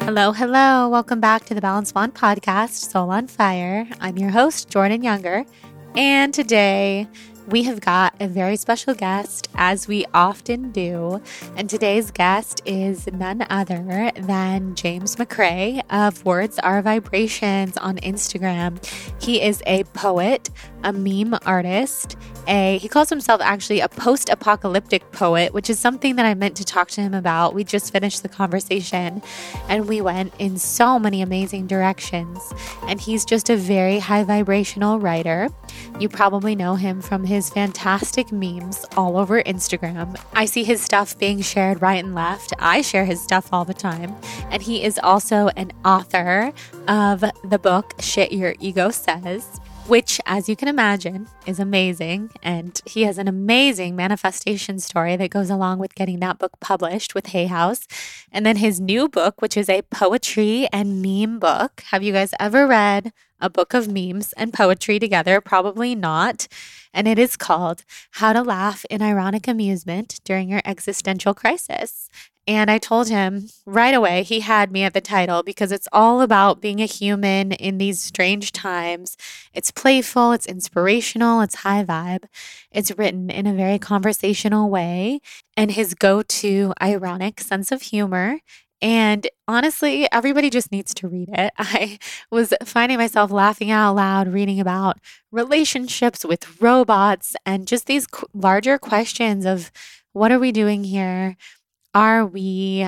Hello, hello. Welcome back to the Balanced Blonde podcast, Soul on Fire. I'm your host, Jordan Younger, and today we have got a very special guest, as we often do. And today's guest is none other than James McCrae of Words Are Vibrations on Instagram. He is a poet, a meme artist, he calls himself actually a post-apocalyptic poet, which is something that I meant to talk to him about. We just finished the conversation and we went in so many amazing directions. And he's just a very high vibrational writer. You probably know him from his fantastic memes all over Instagram. I see his stuff being shared right and left. I share his stuff all the time. And he is also an author of the book Shit Your Ego Says, which, as you can imagine, is amazing. And he has an amazing manifestation story that goes along with getting that book published with Hay House. And then his new book, which is a poetry and meme book. Have you guys ever read a book of memes and poetry together? Probably not. And it is called How to Laugh in Ironic Amusement During Your Existential Crisis. And I told him right away, he had me at the title because it's all about being a human in these strange times. It's playful, it's inspirational, it's high vibe. It's written in a very conversational way, and his go-to ironic sense of humor. And honestly, everybody just needs to read it. I was finding myself laughing out loud reading about relationships with robots and just these larger questions of what are we doing here? Are we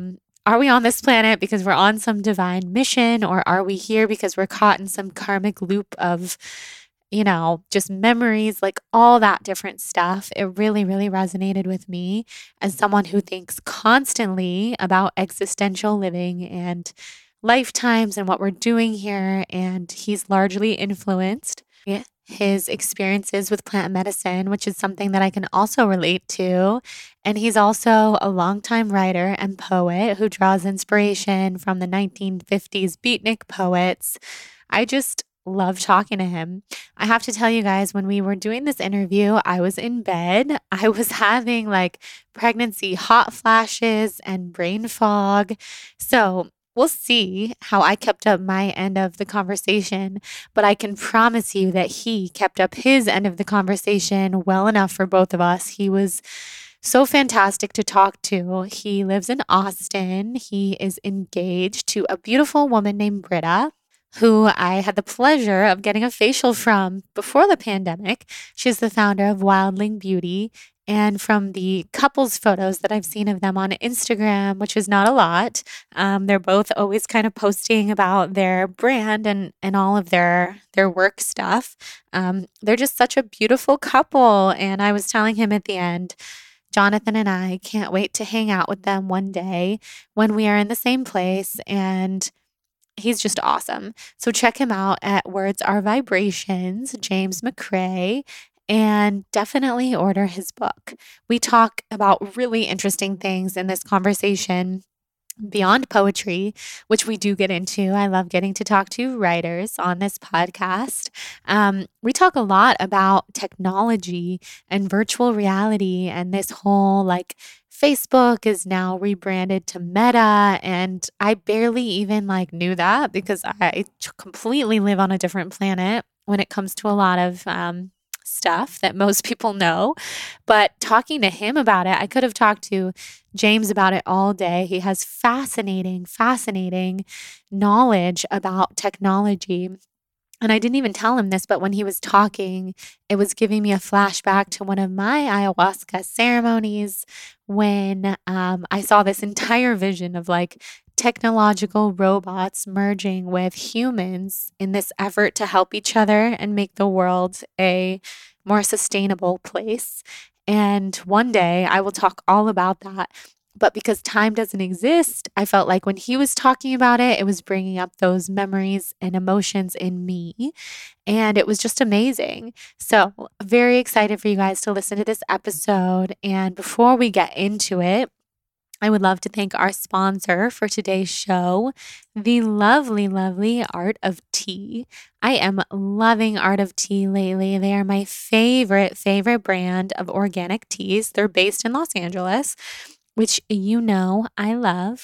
on this planet because we're on some divine mission, or are we here because we're caught in some karmic loop of, just memories, like all that different stuff? It really, really resonated with me as someone who thinks constantly about existential living and lifetimes and what we're doing here. And he's largely influenced his experiences with plant medicine, which is something that I can also relate to. And he's also a longtime writer and poet who draws inspiration from the 1950s beatnik poets. I just love talking to him. I have to tell you guys, when we were doing this interview, I was in bed. I was having like pregnancy hot flashes and brain fog. So we'll see how I kept up my end of the conversation, but I can promise you that he kept up his end of the conversation well enough for both of us. He was so fantastic to talk to. He lives in Austin. He is engaged to a beautiful woman named Britta, who I had the pleasure of getting a facial from before the pandemic. She's the founder of Wildling Beauty. And from the couples photos that I've seen of them on Instagram, which is not a lot, they're both always kind of posting about their brand and all of their work stuff. They're just such a beautiful couple. And I was telling him at the end, Jonathan and I can't wait to hang out with them one day when we are in the same place. And he's just awesome. So check him out at Words Are Vibrations, James McCrae, and definitely order his book. We talk about really interesting things in this conversation beyond poetry, which we do get into. I love getting to talk to writers on this podcast. We talk a lot about technology and virtual reality, and this whole Facebook is now rebranded to Meta, and I barely even knew that because I completely live on a different planet when it comes to a lot of stuff that most people know. But talking to him about it, I could have talked to James about it all day. He has fascinating knowledge about technology. And I didn't even tell him this, but when he was talking, it was giving me a flashback to one of my ayahuasca ceremonies when I saw this entire vision of technological robots merging with humans in this effort to help each other and make the world a more sustainable place. And one day I will talk all about that. But because time doesn't exist, I felt like when he was talking about it, it was bringing up those memories and emotions in me. And it was just amazing. So very excited for you guys to listen to this episode. And before we get into it, I would love to thank our sponsor for today's show, the lovely, lovely Art of Tea. I am loving Art of Tea lately. They are my favorite brand of organic teas. They're based in Los Angeles, which I love.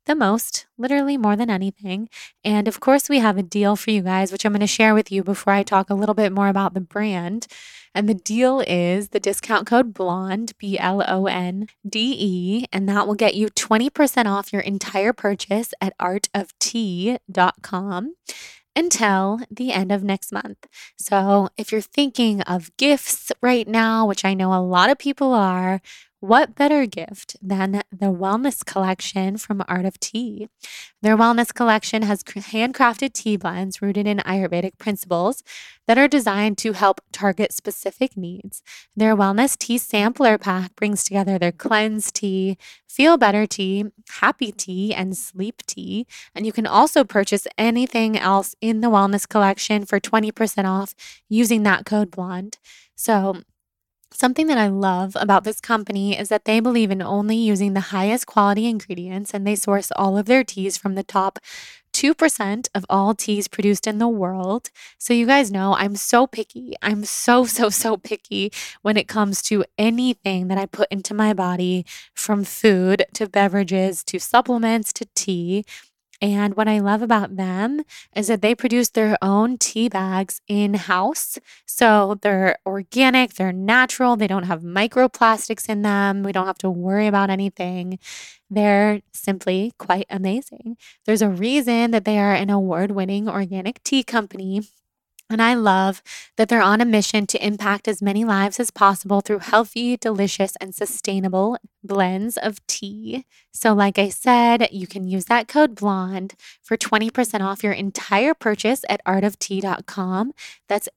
the most, literally more than anything. And of course, we have a deal for you guys, which I'm going to share with you before I talk a little bit more about the brand. And the deal is the discount code BLONDE, BLONDE, and that will get you 20% off your entire purchase at artoftea.com until the end of next month. So if you're thinking of gifts right now, which I know a lot of people are, what better gift than the wellness collection from Art of Tea? Their wellness collection has handcrafted tea blends rooted in Ayurvedic principles that are designed to help target specific needs. Their wellness tea sampler pack brings together their cleanse tea, feel better tea, happy tea, and sleep tea. And you can also purchase anything else in the wellness collection for 20% off using that code BLONDE. So something that I love about this company is that they believe in only using the highest quality ingredients, and they source all of their teas from the top 2% of all teas produced in the world. So you guys know I'm so picky. I'm so picky when it comes to anything that I put into my body, from food to beverages to supplements to tea. And what I love about them is that they produce their own tea bags in-house. So they're organic, they're natural, they don't have microplastics in them. We don't have to worry about anything. They're simply quite amazing. There's a reason that they are an award-winning organic tea company. And I love that they're on a mission to impact as many lives as possible through healthy, delicious, and sustainable blends of tea. So like I said, you can use that code BLONDE for 20% off your entire purchase at artoftea.com. That's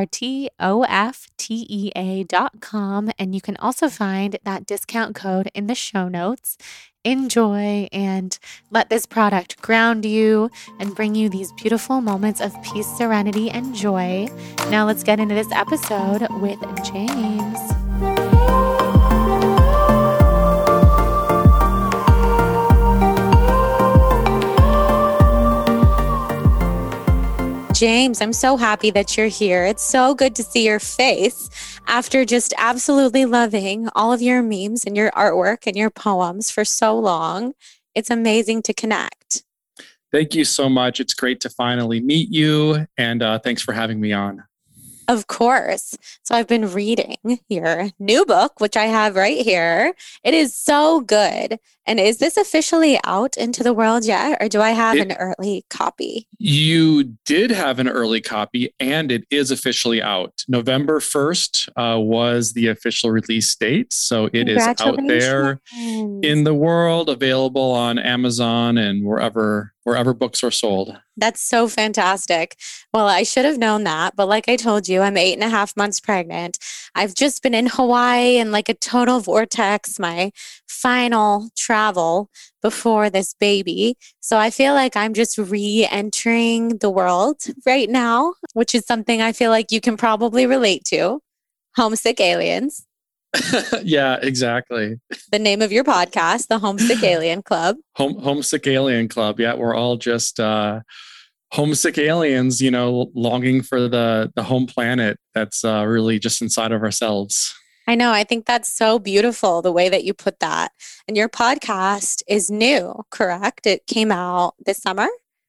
ARTOFTEA.com. And you can also find that discount code in the show notes. Enjoy and let this product ground you and bring you these beautiful moments of peace, serenity, and joy. Now let's get into this episode with James. James, I'm so happy that you're here. It's so good to see your face after just absolutely loving all of your memes and your artwork and your poems for so long. It's amazing to connect. Thank you so much. It's great to finally meet you, and thanks for having me on. Of course. So I've been reading your new book, which I have right here. It is so good. And is this officially out into the world yet, or do I have an early copy? You did have an early copy, and it is officially out. November 1st was the official release date. So it is out there in the world, available on Amazon and wherever books are sold. That's so fantastic. Well, I should have known that. But like I told you, I'm 8.5 months pregnant. I've just been in Hawaii in like a total vortex, my final travel before this baby. So I feel like I'm just re-entering the world right now, which is something I feel like you can probably relate to. Homesick Aliens. Yeah, exactly. The name of your podcast, the Homesick Alien Club. Homesick Alien Club. Yeah, we're all just homesick aliens, longing for the home planet that's really just inside of ourselves. I know. I think that's so beautiful, the way that you put that. And your podcast is new, correct? It came out this summer?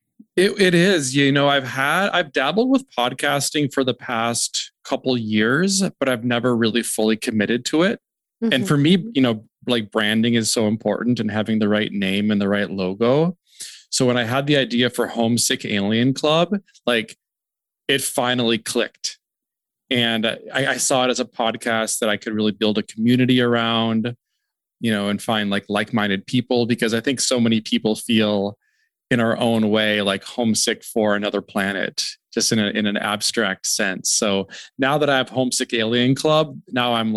It is. I've dabbled with podcasting for the past couple years, but I've never really fully committed to it. Mm-hmm. And for me, like branding is so important, and having the right name and the right logo. So when I had the idea for Homesick Alien Club, like it finally clicked. And I saw it as a podcast that I could really build a community around, and find like-minded people, because I think so many people feel in our own way, like homesick for another planet, just in an abstract sense. So now that I have Homesick Alien Club, now I'm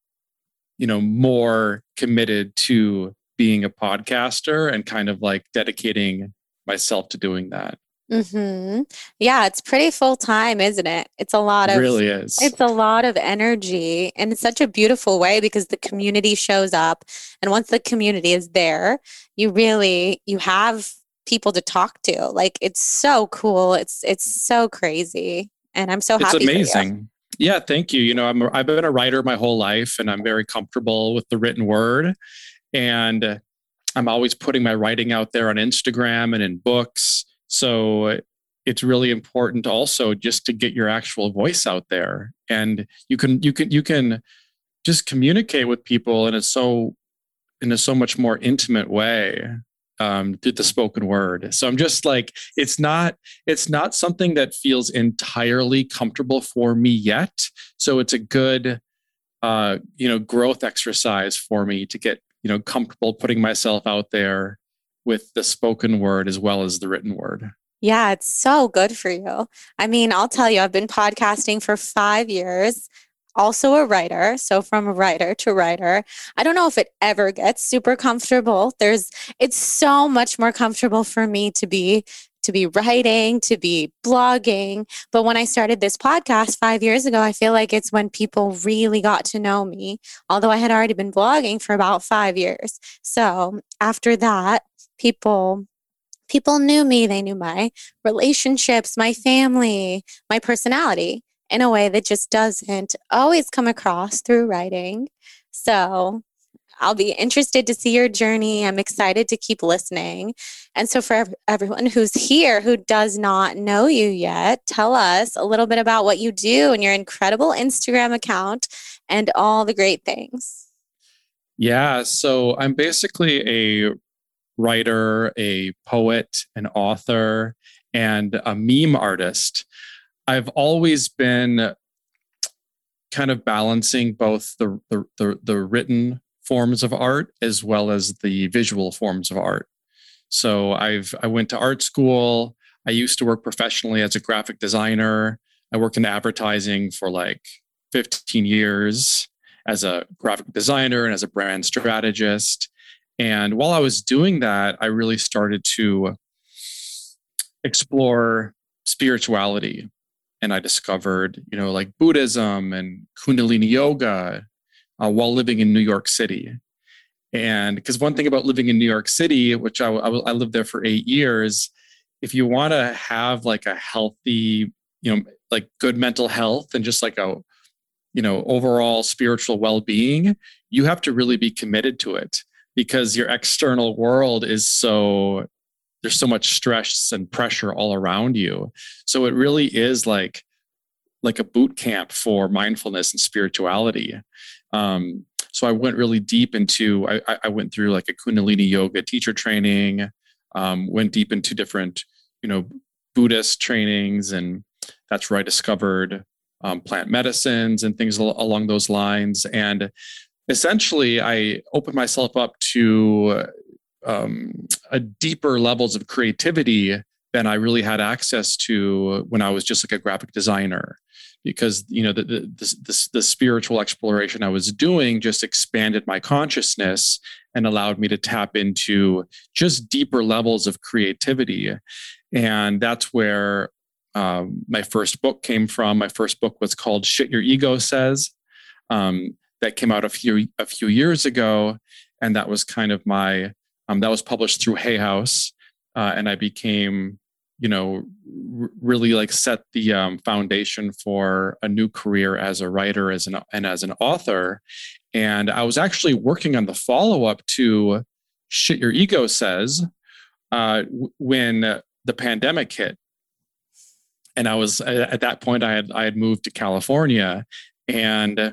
more committed to being a podcaster and kind of like dedicating myself to doing that. Mm-hmm. Yeah, it's pretty full time, isn't it? It really is. It's a lot of energy, and it's such a beautiful way because the community shows up. And once the community is there, you have people to talk to. Like, it's so cool. It's so crazy. And I'm so happy. It's amazing. Yeah, thank you. I've been a writer my whole life, and I'm very comfortable with the written word. And I'm always putting my writing out there on Instagram and in books. So it's really important also just to get your actual voice out there, and you can just communicate with people in a so much more intimate way through the spoken word. So I'm just like, it's not something that feels entirely comfortable for me yet. So it's a good growth exercise for me to get comfortable putting myself out there with the spoken word as well as the written word. Yeah, it's so good for you. I mean, I'll tell you, I've been podcasting for 5 years, also a writer. So from writer to writer, I don't know if it ever gets super comfortable. It's so much more comfortable for me to be writing, to be blogging. But when I started this podcast 5 years ago, I feel like it's when people really got to know me, although I had already been blogging for about 5 years. So after that, people knew me. They knew my relationships, my family, my personality in a way that just doesn't always come across through writing. So I'll be interested to see your journey. I'm excited to keep listening. And so for everyone who's here who does not know you yet, tell us a little bit about what you do and your incredible Instagram account and all the great things. Yeah, so I'm basically a writer, a poet, an author, and a meme artist. I've always been kind of balancing both the written forms of art as well as the visual forms of art. So I went to art school. I used to work professionally as a graphic designer. I worked in advertising for like 15 years as a graphic designer and as a brand strategist. And while I was doing that, I really started to explore spirituality. And I discovered, like Buddhism and Kundalini yoga while living in New York City. And because one thing about living in New York City, which I lived there for 8 years, if you want to have like a healthy, like good mental health and just like a, overall spiritual well-being, you have to really be committed to it, because your external world there's so much stress and pressure all around you. So it really is like a boot camp for mindfulness and spirituality. So I went really deep into, I went through like a Kundalini yoga teacher training, went deep into different, Buddhist trainings. And that's where I discovered plant medicines and things along those lines. And essentially, I opened myself up to a deeper levels of creativity than I really had access to when I was just like a graphic designer, because the spiritual exploration I was doing just expanded my consciousness and allowed me to tap into just deeper levels of creativity. And that's where my first book came from. My first book was called Shit Your Ego Says. That came out a few years ago, and that was kind of my that was published through Hay House, and I became, really like set the foundation for a new career as a writer, as an author. And I was actually working on the follow-up to Shit Your Ego Says when the pandemic hit, and I was at that point I had moved to California, and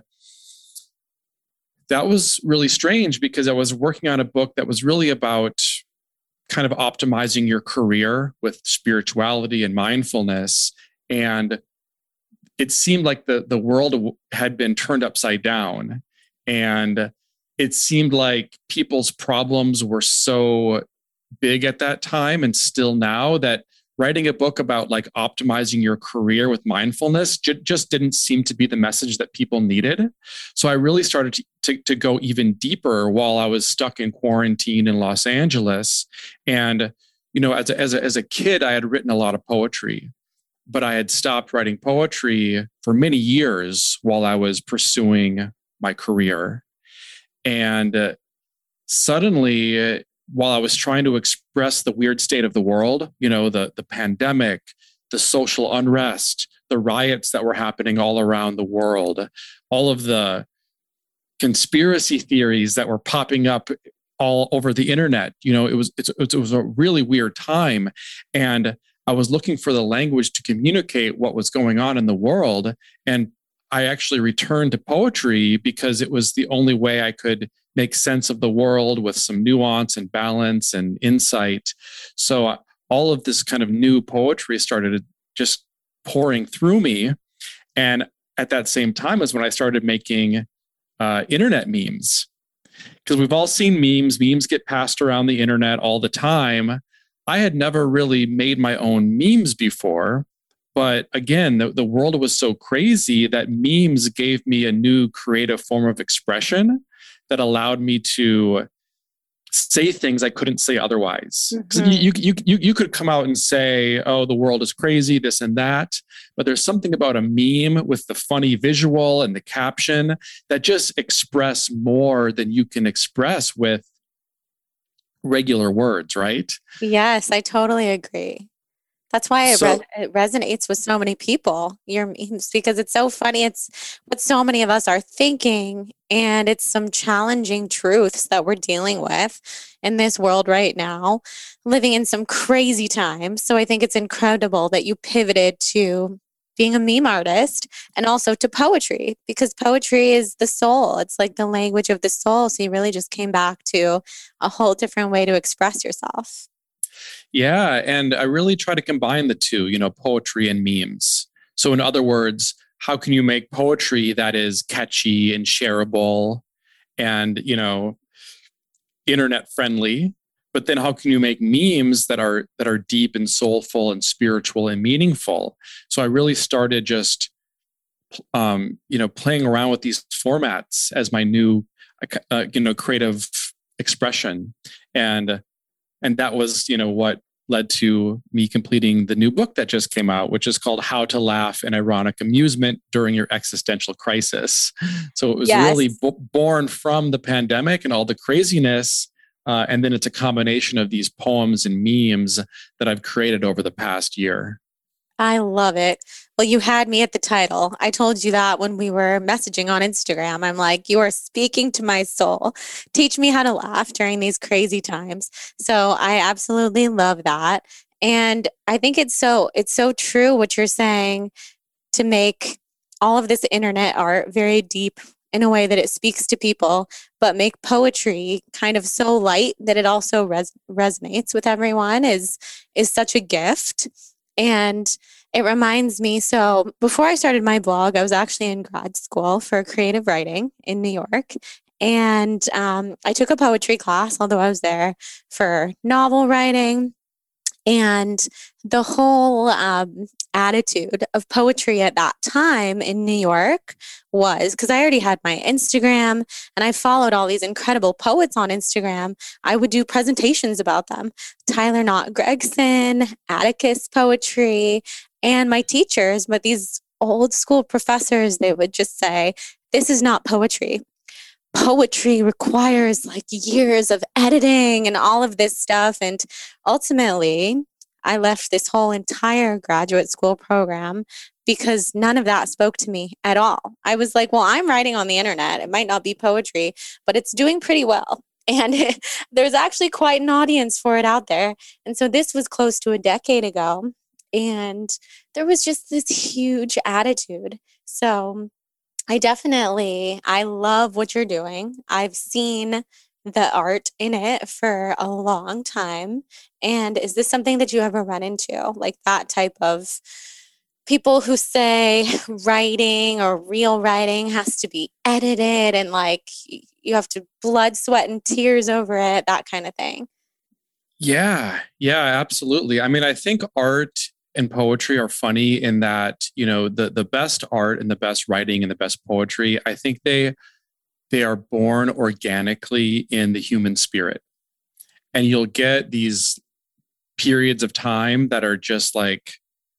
that was really strange because I was working on a book that was really about kind of optimizing your career with spirituality and mindfulness. And it seemed like the world had been turned upside down. And it seemed like people's problems were so big at that time and still now that writing a book about like optimizing your career with mindfulness just didn't seem to be the message that people needed. So I really started to go even deeper while I was stuck in quarantine in Los Angeles. And, as a kid, I had written a lot of poetry, but I had stopped writing poetry for many years while I was pursuing my career. And suddenly, while I was trying to express the weird state of the world, the pandemic, the social unrest, the riots that were happening all around the world, all of the conspiracy theories that were popping up all over the internet. It was a really weird time. And I was looking for the language to communicate what was going on in the world. And I actually returned to poetry because it was the only way I could make sense of the world with some nuance and balance and insight. So all of this kind of new poetry started just pouring through me. And at that same time is when I started making internet memes. Because we've all seen memes. Memes get passed around the internet all the time. I had never really made my own memes before. But again, the world was so crazy that memes gave me a new creative form of expression that allowed me to say things I couldn't say otherwise. You could come out and say, oh, the world is crazy, this and that. But there's something about a meme with the funny visual and the caption that just express more than you can express with regular words, right? Yes, I totally agree. That's why it resonates with so many people, your memes, because it's so funny. It's what so many of us are thinking, and it's some challenging truths that we're dealing with in this world right now, living in some crazy times. So I think it's incredible that you pivoted to being a meme artist and also to poetry, because poetry is the soul. It's like the language of the soul. So you really just came back to a whole different way to express yourself. Yeah. And I really try to combine the two, poetry and memes. So in other words, how can you make poetry that is catchy and shareable and, internet friendly? But then how can you make memes that are deep and soulful and spiritual and meaningful? So I really started just, playing around with these formats as my new, creative expression. And that was, what led to me completing the new book that just came out, which is called How to Laugh in Ironic Amusement During Your Existential Crisis. So it was really born from the pandemic and all the craziness. And then it's a combination of these poems and memes that I've created over the past year. I love it. Well, you had me at the title. I told you that when we were messaging on Instagram. I'm like, you are speaking to my soul. Teach me how to laugh during these crazy times. So I absolutely love that. And I think it's so true what you're saying, to make all of this internet art very deep in a way that it speaks to people, but make poetry kind of so light that it also resonates with everyone is such a gift. And it reminds me, so before I started my blog, I was actually in grad school for creative writing in New York. And I took a poetry class, although I was there for novel writing. And the whole attitude of poetry at that time in New York was, because I already had my Instagram and I followed all these incredible poets on Instagram, I would do presentations about them. Tyler Knott Gregson, Atticus poetry, and my teachers, but these old school professors, they would just say, this is not poetry. Poetry requires like years of editing and all of this stuff. And ultimately, I left this whole entire graduate school program because none of that spoke to me at all. I was like, well, I'm writing on the internet. It might not be poetry, but it's doing pretty well. And there's actually quite an audience for it out there. And so this was close to a decade ago. And there was just this huge attitude. So I love what you're doing. I've seen the art in it for a long time. And is this something that you ever run into? Like that type of people who say writing or real writing has to be edited and like you have to blood, sweat, and tears over it, that kind of thing. Yeah, absolutely. I mean, I think art and poetry are funny in that, the best art and the best writing and the best poetry, I think they are born organically in the human spirit. And you'll get these periods of time that are just like,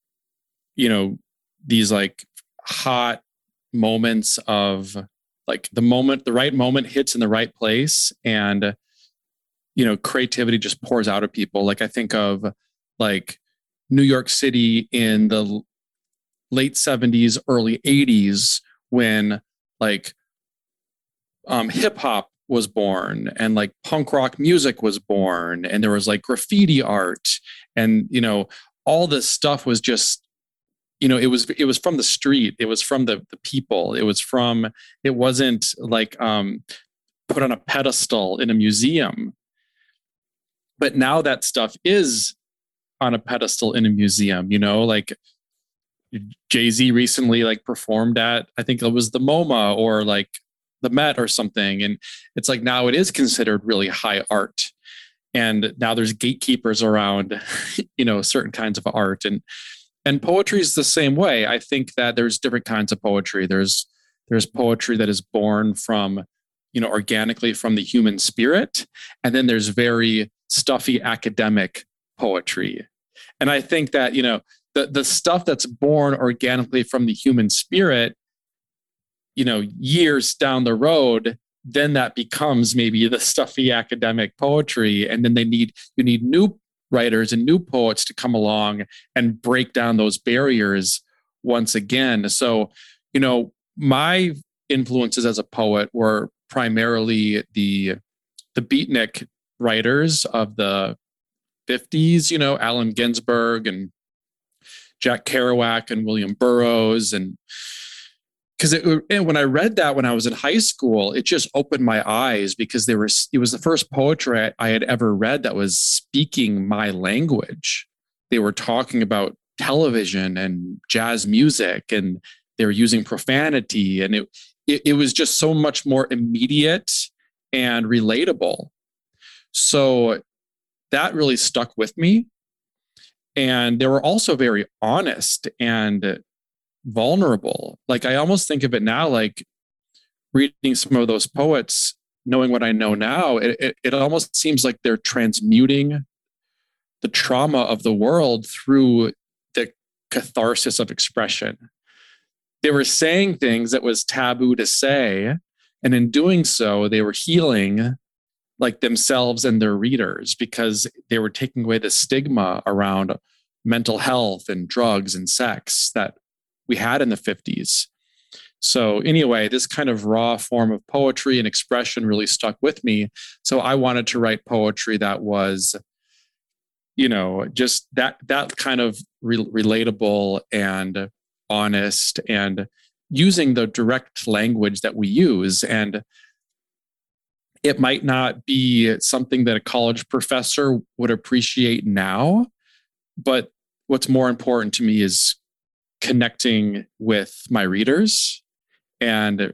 these like hot moments of like the right moment hits in the right place. And, creativity just pours out of people. Like I think of like New York City in the late 70s, early 80s, when like hip hop was born, and like punk rock music was born, and there was like graffiti art, and all this stuff was just, it was from the street, it was from the people, it wasn't like put on a pedestal in a museum. But now that stuff is on a pedestal in a museum, like Jay-Z recently like performed at, I think it was the MoMA or like the Met or something. And it's like, now it is considered really high art. And now there's gatekeepers around, certain kinds of art. And poetry is the same way. I think that there's different kinds of poetry. There's poetry that is born from, organically from the human spirit. And then there's very stuffy academic poetry. And I think that, the stuff that's born organically from the human spirit, years down the road, then that becomes maybe the stuffy academic poetry. And then you need new writers and new poets to come along and break down those barriers once again. So, my influences as a poet were primarily the beatnik writers of the 50s, Allen Ginsberg and Jack Kerouac and William Burroughs. And when I read that when I was in high school, it just opened my eyes, because it was the first poetry I had ever read that was speaking my language. They were talking about television and jazz music, and they were using profanity, and it was just so much more immediate and relatable. So that really stuck with me. And they were also very honest and vulnerable. Like, I almost think of it now, like reading some of those poets, knowing what I know now, it almost seems like they're transmuting the trauma of the world through the catharsis of expression. They were saying things that was taboo to say, and in doing so, they were healing like themselves and their readers, because they were taking away the stigma around mental health and drugs and sex that we had in the 50s. So anyway, this kind of raw form of poetry and expression really stuck with me. So I wanted to write poetry that was, just that kind of relatable and honest, and using the direct language that we use. And it might not be something that a college professor would appreciate now, but what's more important to me is connecting with my readers and,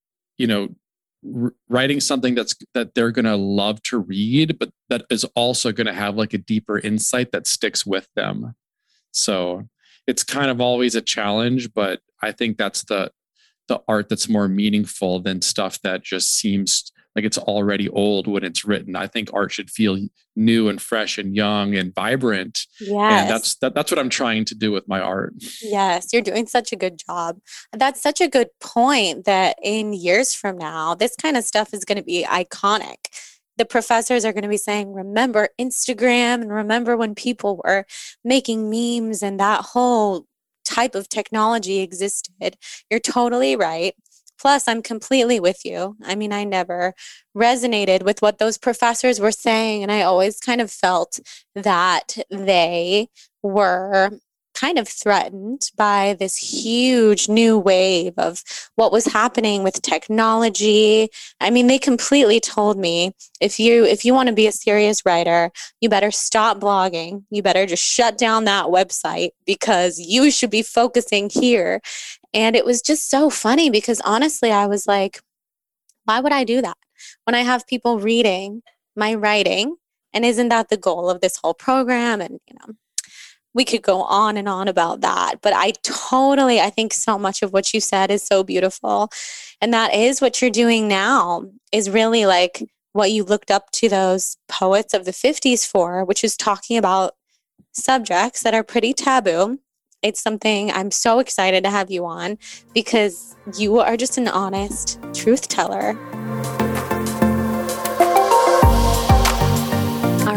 writing something that they're going to love to read, but that is also going to have like a deeper insight that sticks with them. So it's kind of always a challenge, but I think that's the art that's more meaningful than stuff that just seems like it's already old when it's written. I think art should feel new and fresh and young and vibrant. Yes. And that's what I'm trying to do with my art. Yes, you're doing such a good job. That's such a good point, that in years from now, this kind of stuff is going to be iconic. The professors are going to be saying, remember Instagram, and remember when people were making memes and that whole type of technology existed. You're totally right. Plus, I'm completely with you. I mean, I never resonated with what those professors were saying. And I always kind of felt that they were kind of threatened by this huge new wave of what was happening with technology. I mean, they completely told me, if you want to be a serious writer, you better stop blogging. You better just shut down that website, because you should be focusing here. And it was just so funny, because honestly, I was like, why would I do that when I have people reading my writing? And isn't that the goal of this whole program? And, we could go on and on about that. But I think so much of what you said is so beautiful. And that is what you're doing now, is really like what you looked up to those poets of the 50s for, which is talking about subjects that are pretty taboo. It's something I'm so excited to have you on, because you are just an honest truth teller. All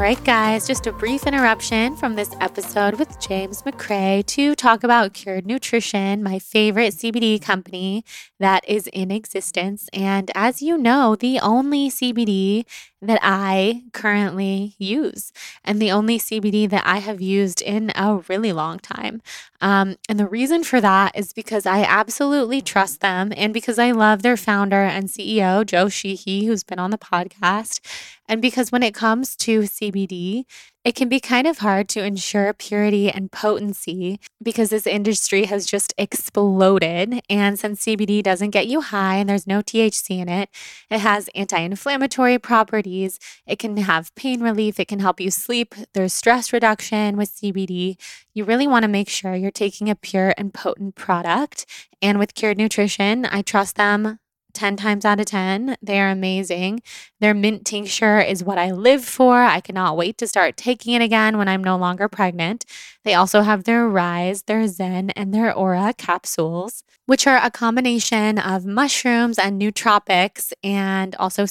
right, guys, just a brief interruption from this episode with James McCrae to talk about Cured Nutrition, my favorite CBD company that is in existence. And as you know, the only CBD that I currently use and the only CBD that I have used in a really long time. And the reason for that is because I absolutely trust them and because I love their founder and CEO, Joe Sheehy, who's been on the podcast. And because when it comes to CBD, it can be kind of hard to ensure purity and potency because this industry has just exploded. And since CBD doesn't get you high and there's no THC in it, it has anti-inflammatory properties. It can have pain relief. It can help you sleep. There's stress reduction with CBD. You really want to make sure you're taking a pure and potent product. And with Cured Nutrition, I trust them 10 times out of 10. They are amazing. Their mint tincture is what I live for. I cannot wait to start taking it again when I'm no longer pregnant. They also have their Rise, their Zen, and their Aura capsules, which are a combination of mushrooms and nootropics and also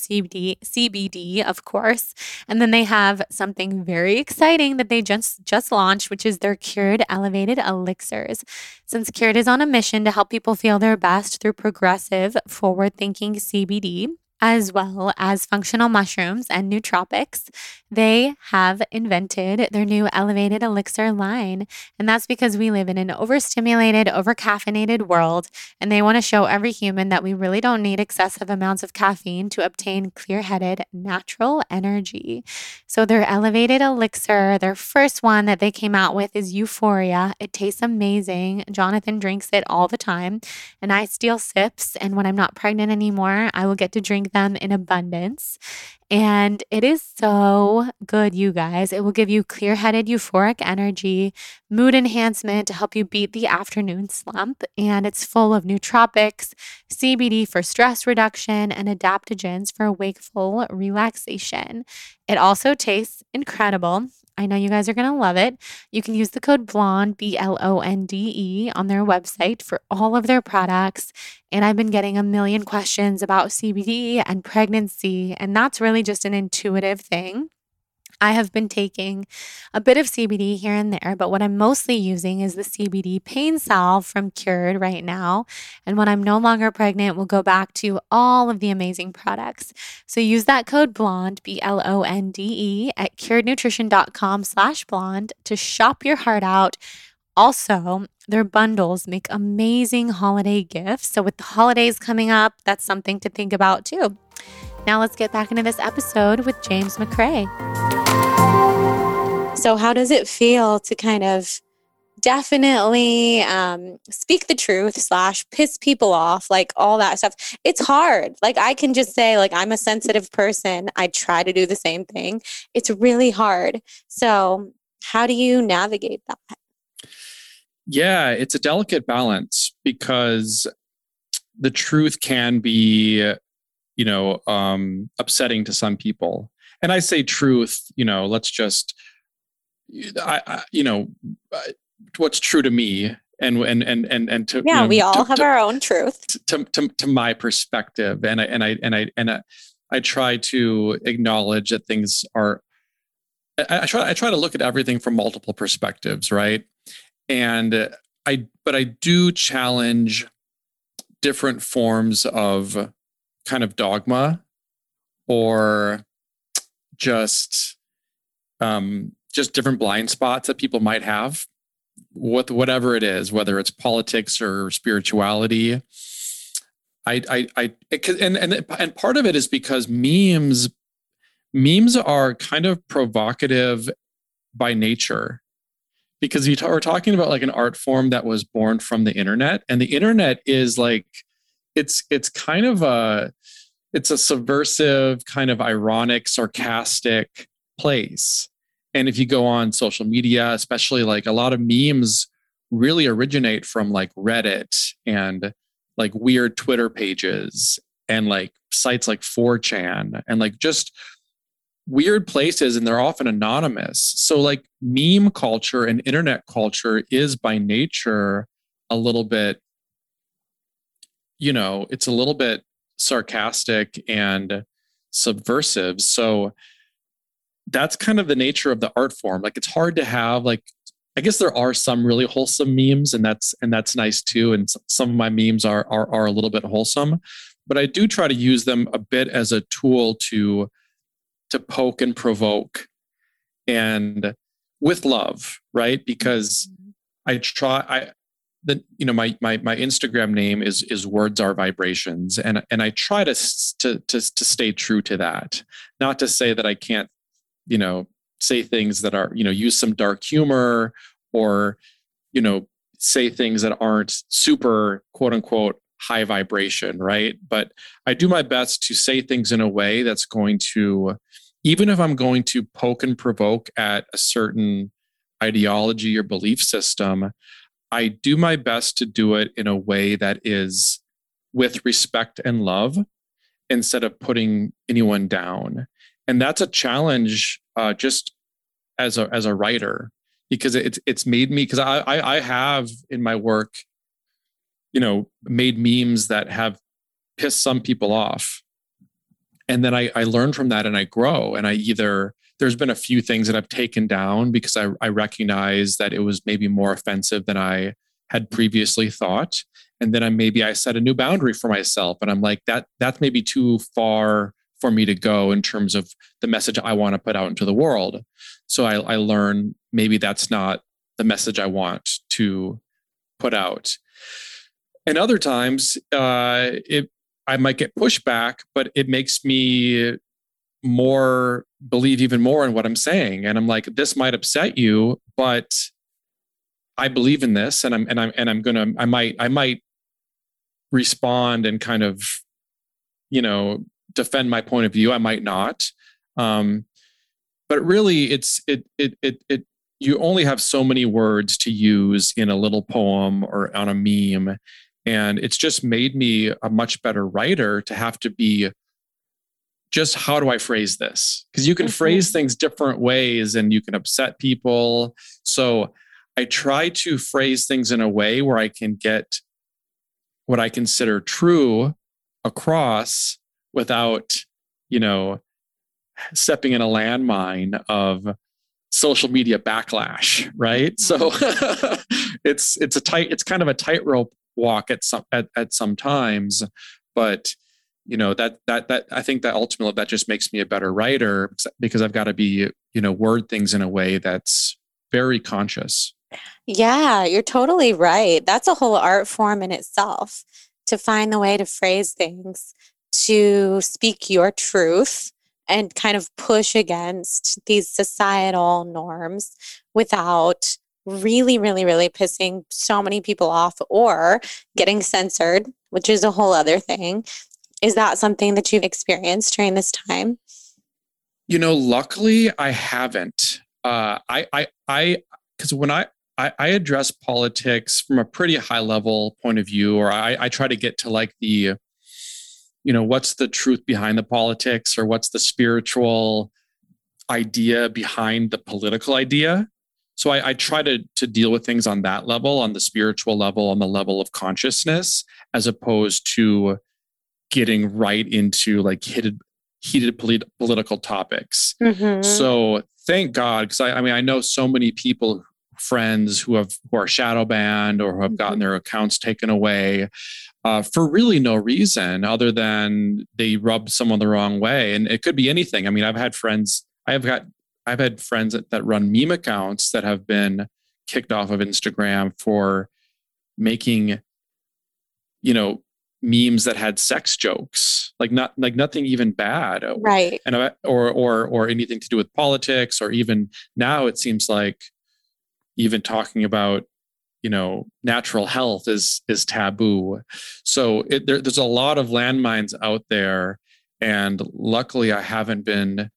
CBD, of course. And then they have something very exciting that they just launched, which is their Cured Elevated Elixirs. Since Cured is on a mission to help people feel their best through progressive, forward-thinking CBD, as well as functional mushrooms and nootropics, they have invented their new Elevated Elixir line. And that's because we live in an overstimulated, overcaffeinated world, and they want to show every human that we really don't need excessive amounts of caffeine to obtain clear-headed, natural energy. So their Elevated Elixir, their first one that they came out with is Euphoria. It tastes amazing. Jonathan drinks it all the time, and I steal sips. And when I'm not pregnant anymore, I will get to drink them in abundance. And it is so good, you guys. It will give you clear-headed, euphoric energy, mood enhancement to help you beat the afternoon slump. And it's full of nootropics, CBD for stress reduction, and adaptogens for wakeful relaxation. It also tastes incredible. I know you guys are going to love it. You can use the code BLONDE, BLONDE, on their website for all of their products. And I've been getting a million questions about CBD and pregnancy, and that's really just an intuitive thing. I have been taking a bit of CBD here and there, but what I'm mostly using is the CBD pain salve from Cured right now. And when I'm no longer pregnant, we'll go back to all of the amazing products. So use that code BLONDE, BLONDE, at curednutrition.com/blonde to shop your heart out. Also, their bundles make amazing holiday gifts. So with the holidays coming up, that's something to think about too. Now let's get back into this episode with James McCrae. So how does it feel to kind of definitely speak the truth / piss people off, like all that stuff? It's hard. Like I can just say, like, I'm a sensitive person. I try to do the same thing. It's really hard. So how do you navigate that? Yeah, it's a delicate balance because the truth can be, upsetting to some people. And I say truth, let's just, what's true to me and to, yeah, we all have our own truth to my perspective. And I try to acknowledge that things are, I try to look at everything from multiple perspectives. Right. But I do challenge different forms of kind of dogma or just different blind spots that people might have with whatever it is, whether it's politics or spirituality. And part of it is because memes are kind of provocative by nature. Because we're talking about like an art form that was born from the internet, and the internet is like, it's kind of it's a subversive, kind of ironic, sarcastic place. And if you go on social media, especially, like a lot of memes really originate from like Reddit and like weird Twitter pages and like sites like 4chan and like just weird places, and they're often anonymous. So like meme culture and internet culture is by nature a little bit, it's a little bit sarcastic and subversive. So that's kind of the nature of the art form. Like, it's hard to have like, I guess there are some really wholesome memes, and that's nice too. And some of my memes are a little bit wholesome, but I do try to use them a bit as a tool to poke and provoke, and with love, right? Because my Instagram name is Words Are Vibrations, and I try to stay true to that. Not to say that I can't, say things that are, use some dark humor, or, say things that aren't super quote unquote high vibration, right? But I do my best to say things in a way that's going to, even if I'm going to poke and provoke at a certain ideology or belief system, I do my best to do it in a way that is with respect and love, instead of putting anyone down. And that's a challenge, just as a writer, because it's made me, because I have in my work, made memes that have pissed some people off. And then I learn from that, and I grow, and there's been a few things that I've taken down because I recognize that it was maybe more offensive than I had previously thought. And then I set a new boundary for myself, and I'm like, that's maybe too far for me to go in terms of the message I want to put out into the world. So I learn maybe that's not the message I want to put out. And other times, I might get pushback, but it makes me believe even more in what I'm saying. And I'm like, this might upset you, but I believe in this, and I might respond and kind of, defend my point of view. I might not. But really you only have so many words to use in a little poem or on a meme. And it's just made me a much better writer to have to be just, how do I phrase this? Because you can phrase things different ways and you can upset people. So I try to phrase things in a way where I can get what I consider true across without, stepping in a landmine of social media backlash, right? So it's kind of a tightrope walk at some times, but that I think that ultimately that just makes me a better writer, because I've got to be, word things in a way that's very conscious. Yeah, you're totally right. That's a whole art form in itself, to find the way to phrase things, to speak your truth and kind of push against these societal norms without really, really, really pissing so many people off or getting censored, which is a whole other thing. Is that something that you've experienced during this time? Luckily I haven't. Because when I address politics from a pretty high level point of view, or I try to get to like the, what's the truth behind the politics, or what's the spiritual idea behind the political idea. So I try to deal with things on that level, on the spiritual level, on the level of consciousness, as opposed to getting right into like heated political topics. Mm-hmm. So thank God, because I know so many people, friends who are shadow banned or who have gotten their accounts taken away for really no reason other than they rubbed someone the wrong way. And it could be anything. I mean, I've had friends that run meme accounts that have been kicked off of Instagram for making, memes that had sex jokes, like nothing even bad, right? And or anything to do with politics, or even now it seems like even talking about, natural health is taboo. So there's a lot of landmines out there, and luckily I haven't been,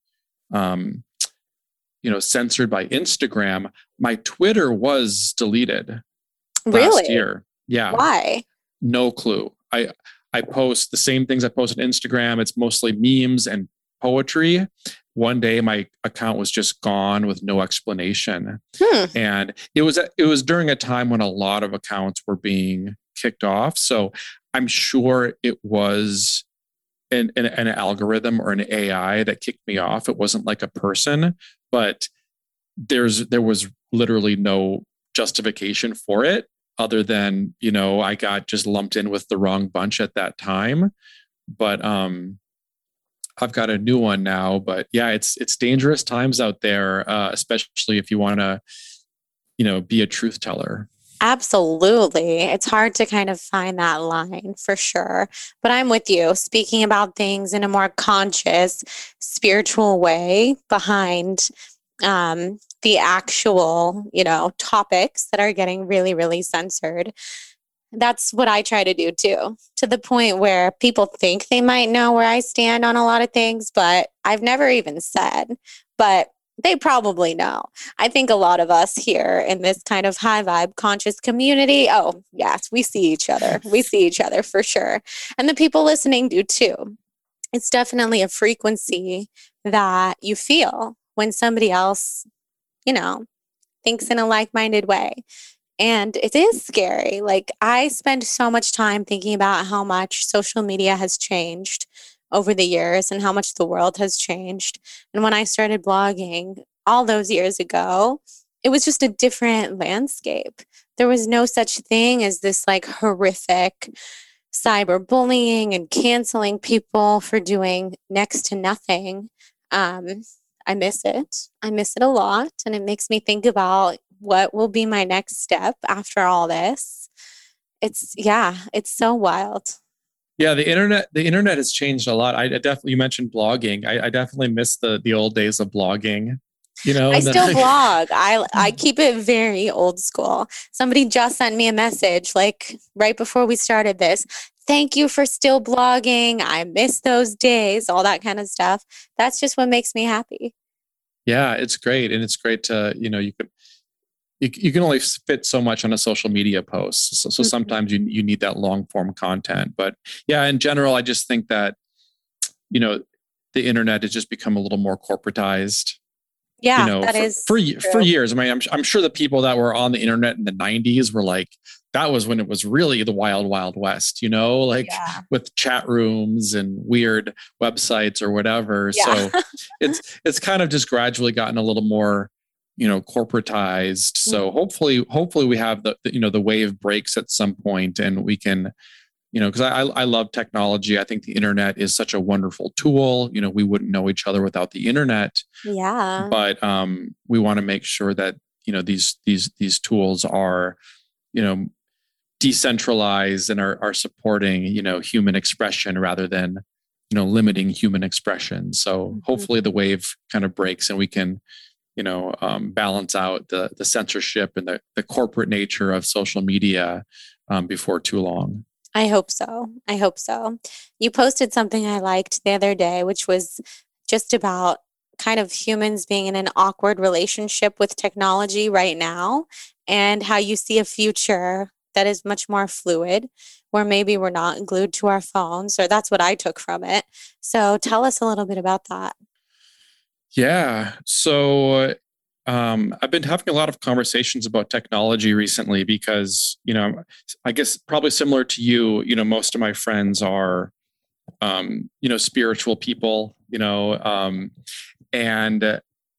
censored by Instagram. My Twitter was deleted last year. Yeah. Why? No clue. I post the same things I post on Instagram. It's mostly memes and poetry. One day my account was just gone with no explanation. And it was during a time when a lot of accounts were being kicked off. So I'm sure it was an algorithm or an AI that kicked me off. It wasn't like a person, but there was literally no justification for it other than, I got just lumped in with the wrong bunch at that time. But I've got a new one now. But yeah, it's dangerous times out there, especially if you want to, be a truth teller. Absolutely. It's hard to kind of find that line for sure. But I'm with you, speaking about things in a more conscious, spiritual way behind the actual, topics that are getting really, really censored. That's what I try to do too, to the point where people think they might know where I stand on a lot of things, but I've never even said. But they probably know. I think a lot of us here in this kind of high vibe conscious community, oh, yes, we see each other. We see each other for sure. And the people listening do too. It's definitely a frequency that you feel when somebody else, thinks in a like-minded way. And it is scary. Like, I spend so much time thinking about how much social media has changed over the years and how much the world has changed. And when I started blogging all those years ago, it was just a different landscape. There was no such thing as this like horrific cyberbullying and canceling people for doing next to nothing. I miss it. I miss it a lot. And it makes me think about what will be my next step after all this. It's so wild. Yeah, the internet has changed a lot. I definitely, you mentioned blogging. I definitely miss the old days of blogging. I still blog. I keep it very old school. Somebody just sent me a message like right before we started this. Thank you for still blogging. I miss those days, all that kind of stuff. That's just what makes me happy. Yeah, it's great. And it's great to, you can only fit so much on a social media post. So sometimes you need that long form content. But yeah, in general, I just think that, the internet has just become a little more corporatized. Yeah, that is for years. I mean, I'm sure the people that were on the internet in the 90s were like, that was when it was really the wild, wild west, with chat rooms and weird websites or whatever. Yeah. So it's kind of just gradually gotten a little more, corporatized. So hopefully we have the wave breaks at some point and we can, because I love technology. I think the internet is such a wonderful tool. We wouldn't know each other without the internet. Yeah. But we want to make sure that, these tools are, decentralized and are supporting, human expression rather than, limiting human expression. So hopefully the wave kind of breaks and we can, balance out the censorship and the corporate nature of social media before too long. I hope so. You posted something I liked the other day, which was just about kind of humans being in an awkward relationship with technology right now and how you see a future that is much more fluid, where maybe we're not glued to our phones, or that's what I took from it. So tell us a little bit about that. Yeah. So I've been having a lot of conversations about technology recently because, I guess probably similar to you, most of my friends are, spiritual people, and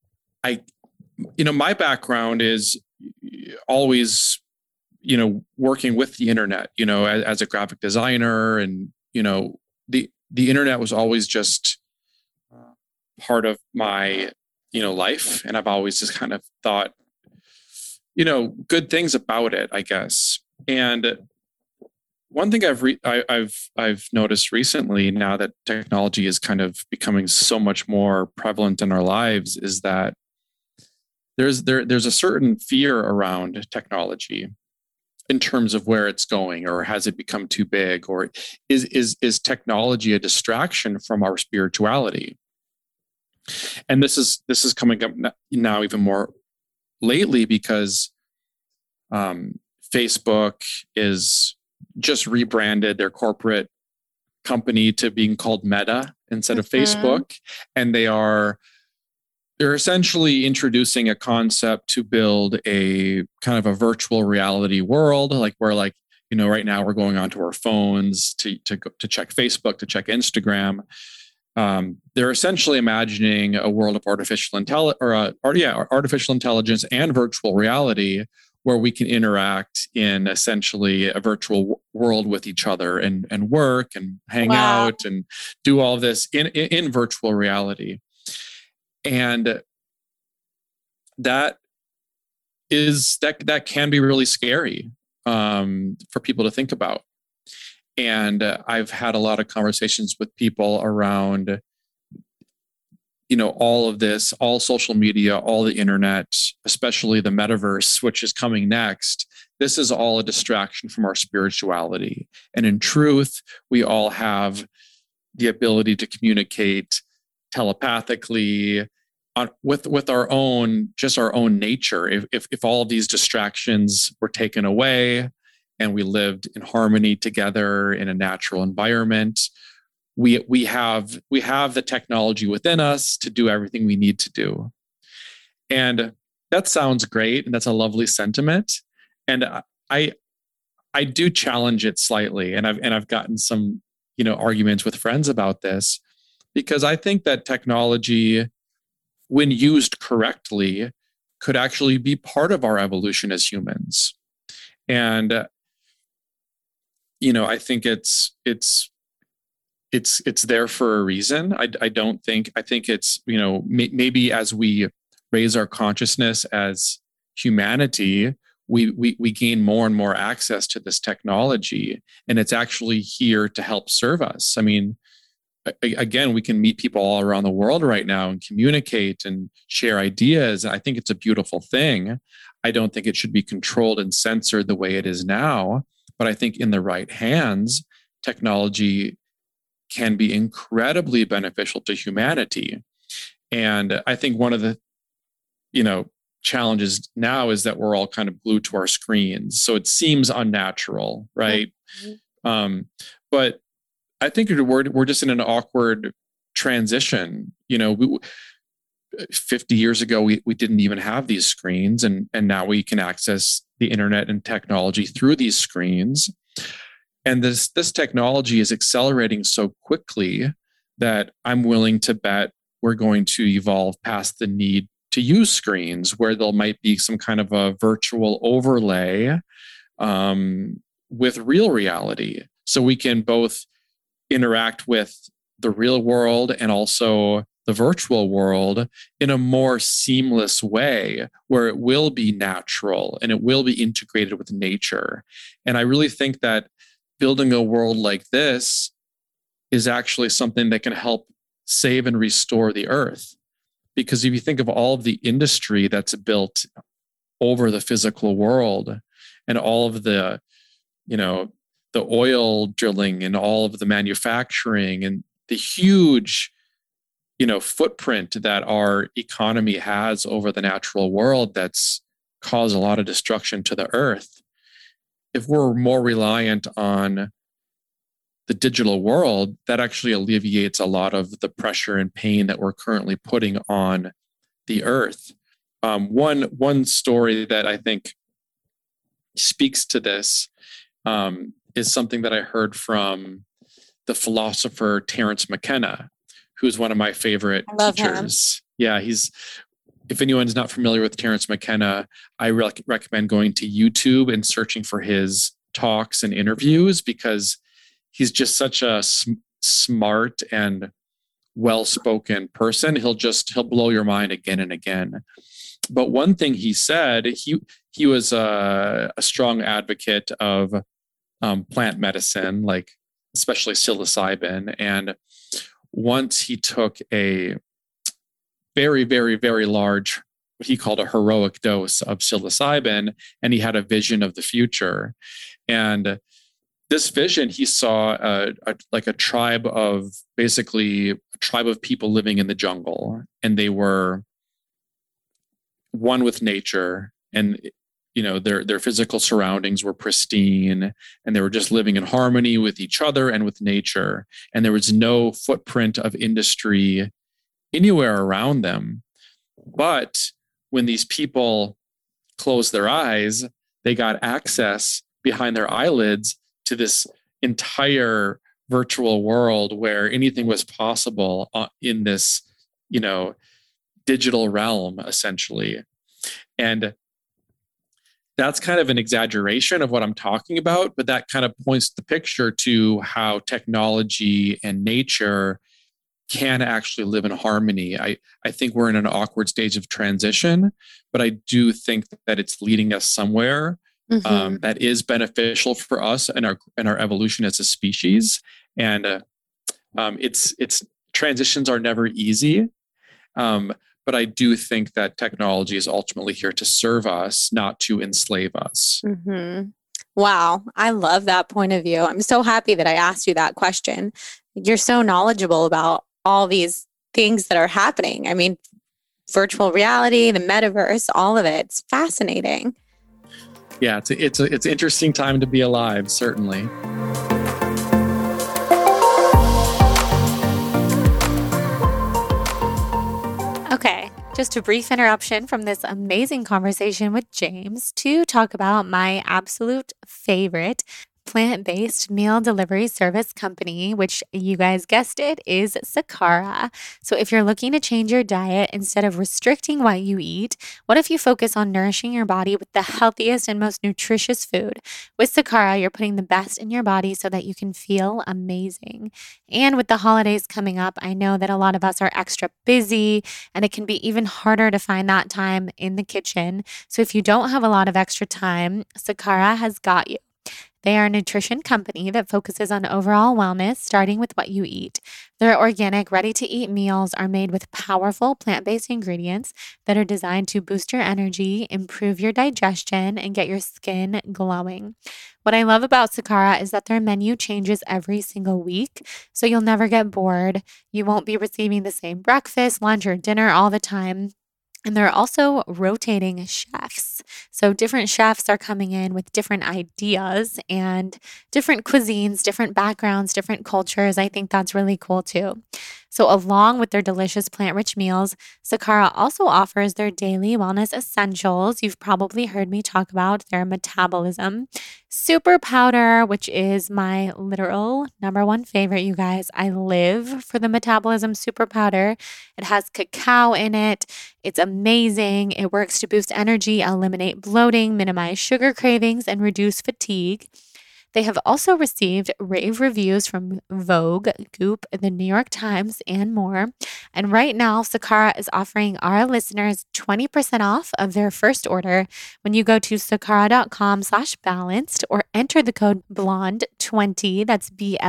my background is always, working with the internet, as a graphic designer, and, the internet was always just part of my, life. And I've always just kind of thought, good things about it, I guess. And one thing I've noticed recently, now that technology is kind of becoming so much more prevalent in our lives, is that there's a certain fear around technology in terms of where it's going, or has it become too big, or is technology a distraction from our spirituality? And this is coming up now even more lately because Facebook is just rebranded their corporate company to being called Meta instead of Facebook, and they're essentially introducing a concept to build a kind of a virtual reality world, like where right now we're going onto our phones to check Facebook, to check Instagram. They're essentially imagining a world of artificial intelligence and virtual reality, where we can interact in essentially a virtual world with each other and work and hang out and do all of this in virtual reality. And that can be really scary for people to think about. And I've had a lot of conversations with people around, all of this, all social media, all the internet, especially the metaverse, which is coming next. This is all a distraction from our spirituality. And in truth, we all have the ability to communicate telepathically with our own nature. If all of these distractions were taken away and we lived in harmony together in a natural environment, we have the technology within us to do everything we need to do. And that sounds great, and that's a lovely sentiment. And I do challenge it slightly, and I've gotten some arguments with friends about this, because I think that technology, when used correctly, could actually be part of our evolution as humans. And I think it's there for a reason. I think it's, maybe as we raise our consciousness as humanity, we gain more and more access to this technology, and it's actually here to help serve us. I mean, again, we can meet people all around the world right now and communicate and share ideas. I think it's a beautiful thing. I don't think it should be controlled and censored the way it is now, but I think in the right hands, technology can be incredibly beneficial to humanity. And I think one of the, challenges now is that we're all kind of glued to our screens. So it seems unnatural, right? Mm-hmm. But I think we're just in an awkward transition. 50 years ago, we didn't even have these screens, and now we can access the internet and technology through these screens. And this technology is accelerating so quickly that I'm willing to bet we're going to evolve past the need to use screens, where there might be some kind of a virtual overlay with real reality. So we can both interact with the real world and also the virtual world in a more seamless way, where it will be natural and it will be integrated with nature. And I really think that building a world like this is actually something that can help save and restore the earth. Because if you think of all of the industry that's built over the physical world, and all of the, the oil drilling and all of the manufacturing and the huge, footprint that our economy has over the natural world, that's caused a lot of destruction to the earth. If we're more reliant on the digital world, that actually alleviates a lot of the pressure and pain that we're currently putting on the earth. One story that I think speaks to this is something that I heard from the philosopher Terence McKenna, who's one of my favorite teachers. Him. Yeah, if anyone's not familiar with Terence McKenna, I recommend going to YouTube and searching for his talks and interviews, because he's just such a smart and well-spoken person. He'll blow your mind again and again. But one thing he said, he was a strong advocate of plant medicine, like especially psilocybin. And once he took a very, very, very large, what he called a heroic dose of psilocybin, and he had a vision of the future. And this vision, he saw a tribe of people living in the jungle, and they were one with nature, and their physical surroundings were pristine, and they were just living in harmony with each other and with nature. And there was no footprint of industry anywhere around them. But when these people closed their eyes, they got access behind their eyelids to this entire virtual world where anything was possible in this, digital realm, essentially. And that's kind of an exaggeration of what I'm talking about, but that kind of points the picture to how technology and nature can actually live in harmony. I think we're in an awkward stage of transition, but I do think that it's leading us somewhere that is beneficial for us and our evolution as a species. And it's transitions are never easy. But I do think that technology is ultimately here to serve us, not to enslave us. Wow. I love that point of view. I'm so happy that I asked you that question. You're so knowledgeable about all these things that are happening. I mean, virtual reality, the metaverse, all of it. It's fascinating. Yeah, it's an interesting time to be alive, certainly. Okay, just a brief interruption from this amazing conversation with James to talk about my absolute favorite plant-based meal delivery service company, which you guys guessed it, is Sakara. So if you're looking to change your diet instead of restricting what you eat, what if you focus on nourishing your body with the healthiest and most nutritious food? With Sakara, you're putting the best in your body so that you can feel amazing. And with the holidays coming up, I know that a lot of us are extra busy and it can be even harder to find that time in the kitchen. So if you don't have a lot of extra time, Sakara has got you. They are a nutrition company that focuses on overall wellness, starting with what you eat. Their organic, ready-to-eat meals are made with powerful plant-based ingredients that are designed to boost your energy, improve your digestion, and get your skin glowing. What I love about Sakara is that their menu changes every single week, so you'll never get bored. You won't be receiving the same breakfast, lunch, or dinner all the time. And they're also rotating chefs. So different chefs are coming in with different ideas and different cuisines, different backgrounds, different cultures. I think that's really cool too. So along with their delicious plant-rich meals, Sakara also offers their daily wellness essentials. You've probably heard me talk about their metabolism super powder, which is my literal number one favorite, you guys. I live for the metabolism super powder. It has cacao in it. It's amazing. It works to boost energy, eliminate bloating, minimize sugar cravings, and reduce fatigue. They have also received rave reviews from Vogue, Goop, The New York Times, and more. And right now, Sakara is offering our listeners 20% off of their first order when you go to sakara.com/balanced or enter the code BLONDE20, that's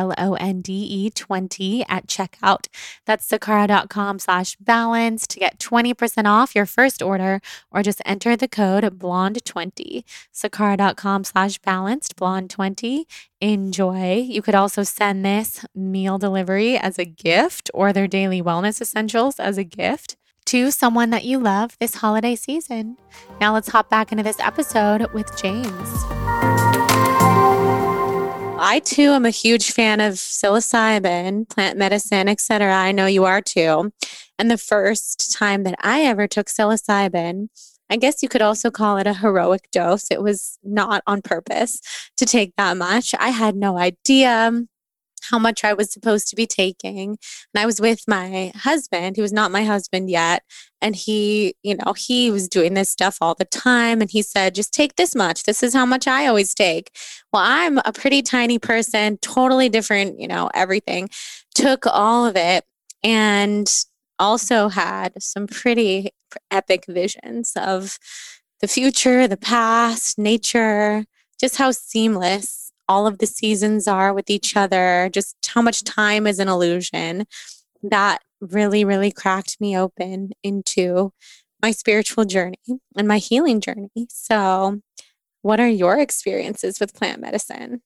BLONDE 20 at checkout. That's sakara.com/balanced to get 20% off your first order, or just enter the code BLONDE20. sakara.com/balanced, BLONDE20. Enjoy. You could also send this meal delivery as a gift or their daily wellness essentials as a gift to someone that you love this holiday season. Now let's hop back into this episode with James. I too am a huge fan of psilocybin, plant medicine, etc. I know you are too. And the first time that I ever took psilocybin, I guess you could also call it a heroic dose. It was not on purpose to take that much. I had no idea how much I was supposed to be taking. And I was with my husband, who was not my husband yet. And he was doing this stuff all the time. And he said, just take this much. This is how much I always take. Well, I'm a pretty tiny person, totally different, everything. Took all of it and also had some pretty epic visions of the future, the past, nature, just how seamless all of the seasons are with each other, just how much time is an illusion. That really, really cracked me open into my spiritual journey and my healing journey. So, what are your experiences with plant medicine?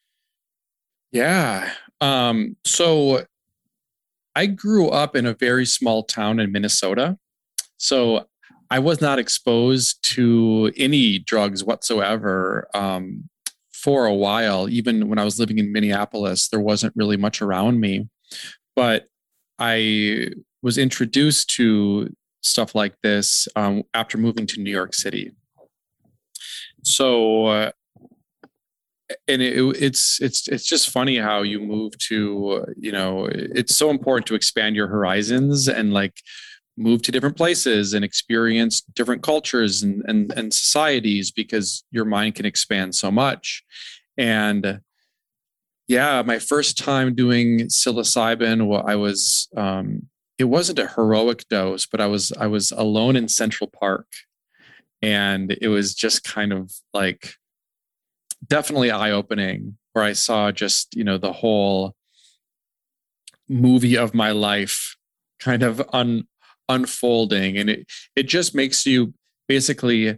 Yeah. So I grew up in a very small town in Minnesota. So I was not exposed to any drugs whatsoever for a while. Even when I was living in Minneapolis, there wasn't really much around me. But I was introduced to stuff like this after moving to New York City. So and it's just funny how you move to, it's so important to expand your horizons and like move to different places and experience different cultures and societies, because your mind can expand so much. And yeah, my first time doing psilocybin, well, it wasn't a heroic dose, but I was alone in Central Park, and it was just kind of like definitely eye-opening, where I saw just, the whole movie of my life kind of unfolding. And it just makes you basically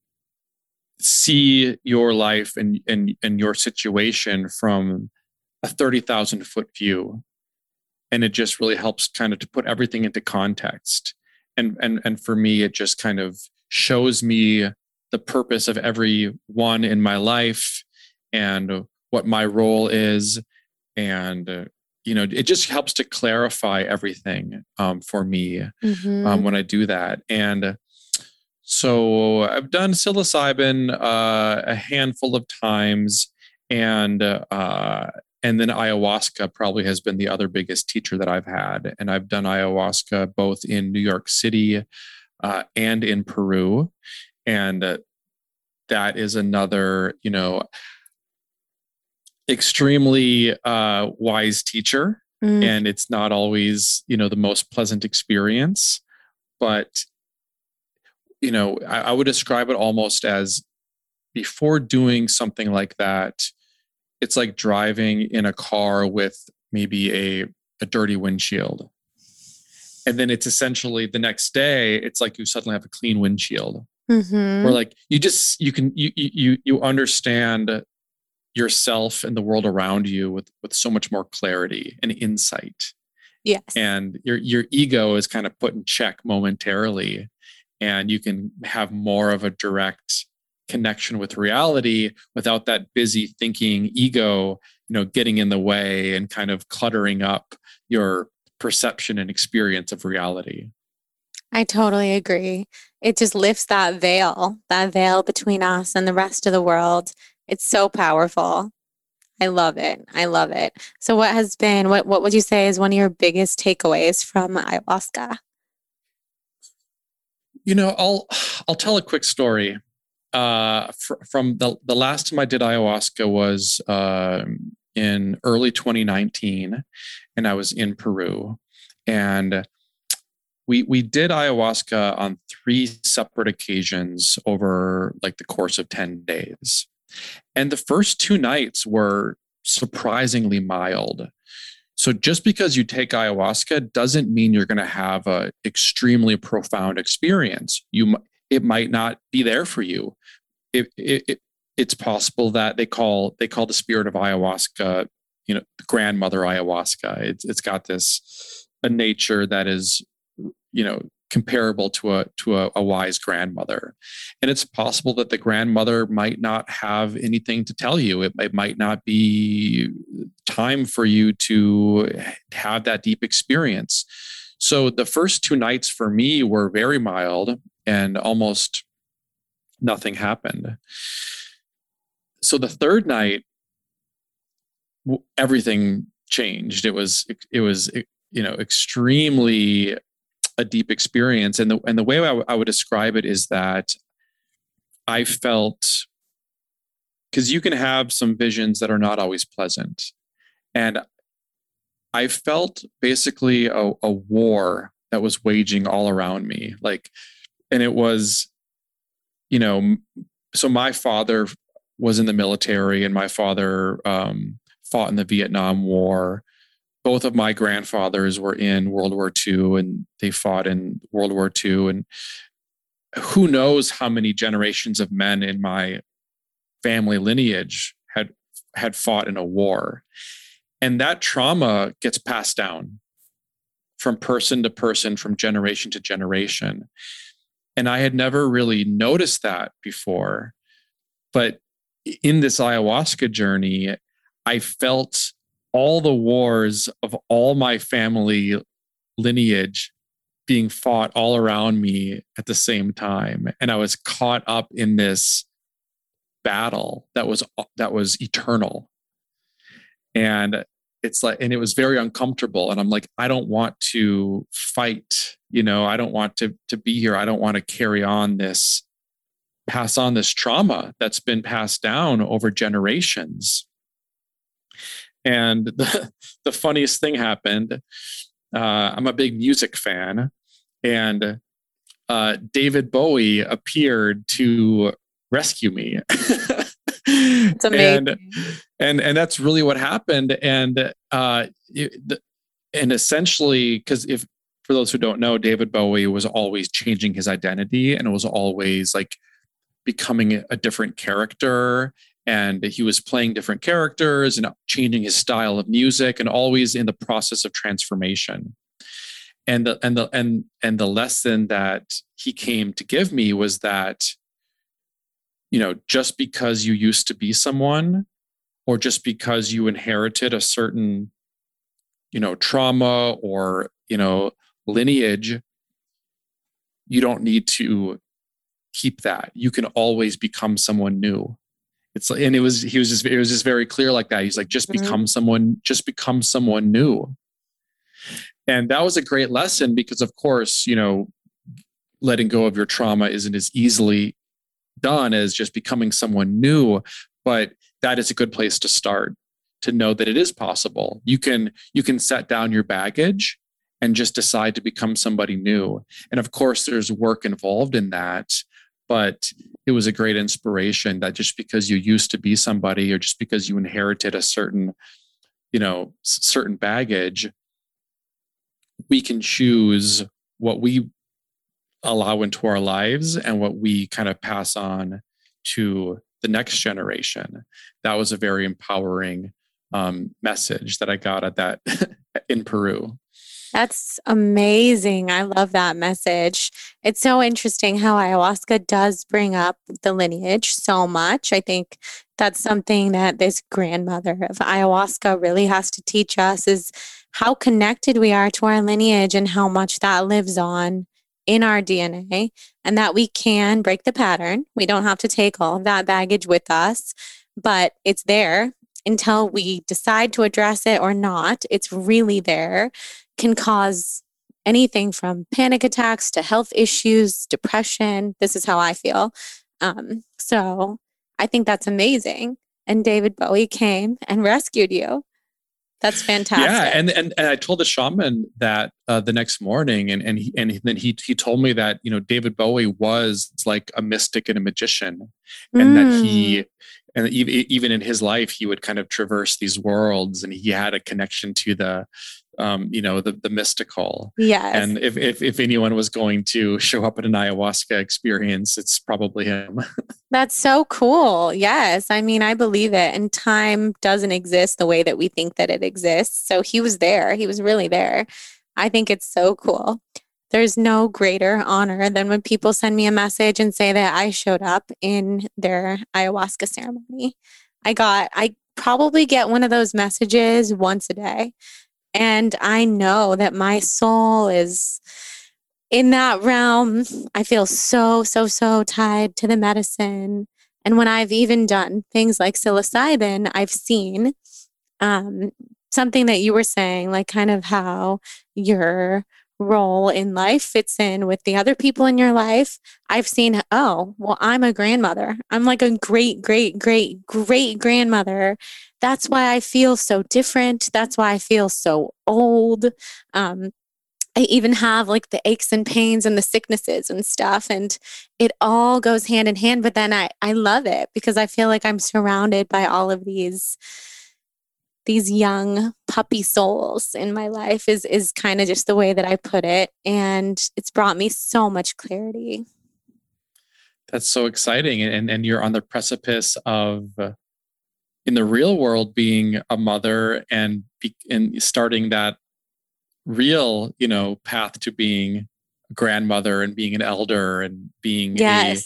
see your life and your situation from a 30,000 foot view. And it just really helps kind of to put everything into context. And for me, it just kind of shows me the purpose of everyone in my life and what my role is. And, it just helps to clarify everything for me when I do that. And so I've done psilocybin a handful of times, and then ayahuasca probably has been the other biggest teacher that I've had. And I've done ayahuasca both in New York City and in Peru. And that is another, extremely wise teacher. And it's not always, the most pleasant experience. But, I would describe it almost as, before doing something like that, it's like driving in a car with maybe a dirty windshield. And then it's essentially the next day, it's like you suddenly have a clean windshield. Or like you understand yourself and the world around you with so much more clarity and insight. Yes. And your ego is kind of put in check momentarily, and you can have more of a direct connection with reality without that busy thinking ego, getting in the way and kind of cluttering up your perception and experience of reality. I totally agree. It just lifts that veil between us and the rest of the world. It's so powerful. I love it. I love it. So what would you say is one of your biggest takeaways from ayahuasca? I'll tell a quick story. From the last time I did ayahuasca was in early 2019, and I was in Peru, and we did ayahuasca on 3 separate occasions over like the course of 10 days. And the first 2 nights were surprisingly mild. So just because you take ayahuasca doesn't mean you're going to have a extremely profound experience. It might not be there for you. It's possible that they call the spirit of ayahuasca, the grandmother ayahuasca. It's got a nature that is, comparable to a wise grandmother. And it's possible that the grandmother might not have anything to tell you. It might not be time for you to have that deep experience. So the first 2 nights for me were very mild, and almost nothing happened. So the third night, everything changed. It was extremely a deep experience. And the way I would describe it is that I felt, because you can have some visions that are not always pleasant. And I felt basically a war that was waging all around me. And it was, so my father was in the military, and my father fought in the Vietnam War. Both of my grandfathers were in World War II, and they fought in World War II. And who knows how many generations of men in my family lineage had fought in a war. And that trauma gets passed down from person to person, from generation to generation. And I had never really noticed that before. But in this ayahuasca journey, I felt all the wars of all my family lineage being fought all around me at the same time. And I was caught up in this battle that was eternal. And it's like, and it was very uncomfortable. And I'm like, I don't want to fight, I don't want to be here. I don't want to pass on this trauma that's been passed down over generations. And the funniest thing happened. I'm a big music fan, and David Bowie appeared to rescue me. It's amazing. And that's really what happened. And essentially, because for those who don't know, David Bowie was always changing his identity and was always like becoming a different character. And he was playing different characters and changing his style of music, and always in the process of transformation. And the lesson that he came to give me was that, just because you used to be someone, or just because you inherited a certain, trauma or, lineage, you don't need to keep that. You can always become someone new. It was just very clear like that. He's like, just become someone new. And that was a great lesson because, of course, letting go of your trauma isn't as easily done as just becoming someone new, but that is a good place to start, to know that it is possible. You can set down your baggage and just decide to become somebody new. And of course, there's work involved in that, but it was a great inspiration that just because you used to be somebody, or just because you inherited a certain baggage, we can choose what we allow into our lives and what we kind of pass on to the next generation. That was a very empowering message that I got at that in Peru. That's amazing. I love that message. It's so interesting how ayahuasca does bring up the lineage so much. I think that's something that this grandmother of ayahuasca really has to teach us, is how connected we are to our lineage and how much that lives on in our DNA, and that we can break the pattern. We don't have to take all of that baggage with us, but it's there until we decide to address it or not. It's really there. Can cause anything from panic attacks to health issues, depression. This is how I feel. So I think that's amazing. And David Bowie came and rescued you. That's fantastic. Yeah, and I told the shaman that the next morning, and then he told me that David Bowie was like a mystic and a magician, and that even in his life he would kind of traverse these worlds, and he had a connection to the mystical. Yes. And if anyone was going to show up at an ayahuasca experience, it's probably him. That's so cool. Yes. I mean, I believe it. And time doesn't exist the way that we think that it exists. So he was there. He was really there. I think it's so cool. There's no greater honor than when people send me a message and say that I showed up in their ayahuasca ceremony. I probably get one of those messages once a day. And I know that my soul is in that realm. I feel so, so, so tied to the medicine. And when I've even done things like psilocybin, I've seen something that you were saying, like kind of how your role in life fits in with the other people in your life. I've seen, oh, well, I'm a grandmother. I'm like a great, great, great, great grandmother. That's why I feel so different. That's why I feel so old. I even have like the aches and pains and the sicknesses and stuff. And it all goes hand in hand. But then I love it because I feel like I'm surrounded by all of these young puppy souls in my life is kind of just the way that I put it. And it's brought me so much clarity. That's so exciting. And you're on the precipice of, in the real world, being a mother and starting that real, path to being a grandmother and being an elder and being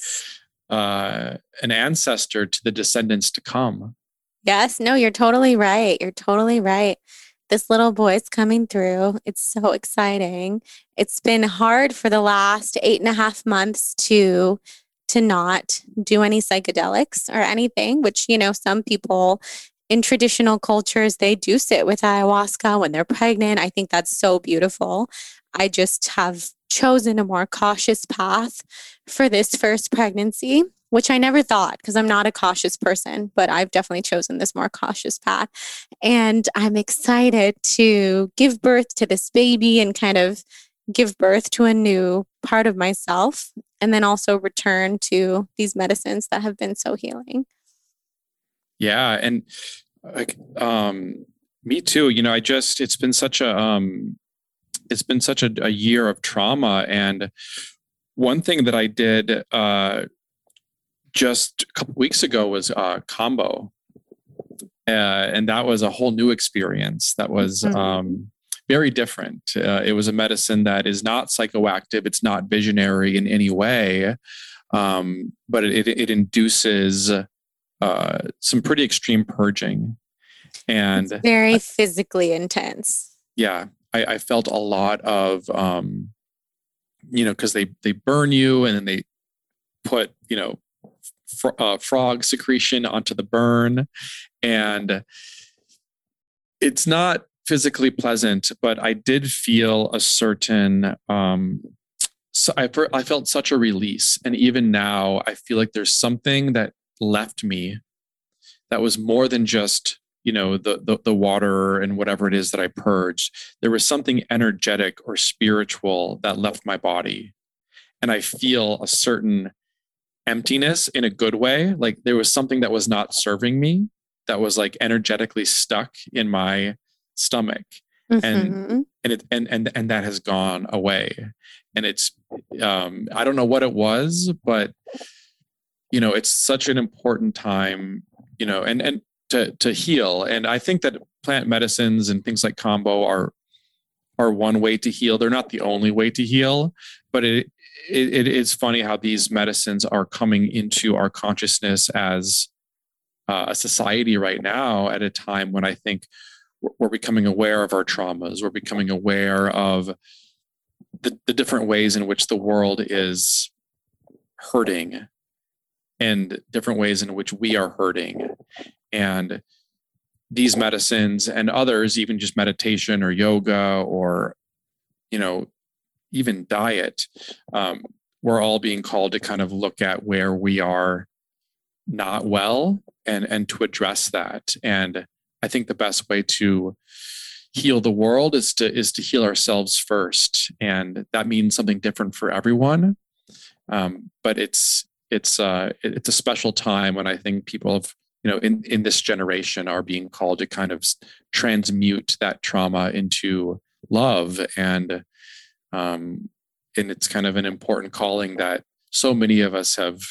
an ancestor to the descendants to come. Yes, no, you're totally right. You're totally right. This little boy's coming through. It's so exciting. It's been hard for the last 8.5 months to to not do any psychedelics or anything, which, some people in traditional cultures, they do sit with ayahuasca when they're pregnant. I think that's so beautiful. I just have chosen a more cautious path for this first pregnancy, which I never thought, because I'm not a cautious person, but I've definitely chosen this more cautious path. And I'm excited to give birth to this baby and kind of give birth to a new part of myself, and then also return to these medicines that have been so healing. Yeah. And me too, it's been such a year of trauma. And one thing that I did just a couple weeks ago was Kambo. And that was a whole new experience. That was very different. It was a medicine that is not psychoactive. It's not visionary in any way, but it induces some pretty extreme purging. And it's very physically intense. Yeah. I felt a lot of, because they burn you and then they put, frog secretion onto the burn. And it's not physically pleasant, but I did feel a certain, so I felt such a release. And even now I feel like there's something that left me that was more than just, the water and whatever it is that I purged. There was something energetic or spiritual that left my body. And I feel a certain emptiness in a good way. Like there was something that was not serving me, that was like energetically stuck in my stomach. And that has gone away. And it's, I don't know what it was, but it's such an important time, and to heal. And I think that plant medicines and things like Kambo are one way to heal. They're not the only way to heal, but it is funny how these medicines are coming into our consciousness as a society right now at a time when I think we're becoming aware of our traumas. We're becoming aware of the different ways in which the world is hurting and different ways in which we are hurting. And these medicines and others, even just meditation or yoga or, even diet, we're all being called to kind of look at where we are not well and to address that. And I think the best way to heal the world is to heal ourselves first. And that means something different for everyone. But it's a special time when I think people have, in this generation are being called to kind of transmute that trauma into love. And it's kind of an important calling that so many of us have,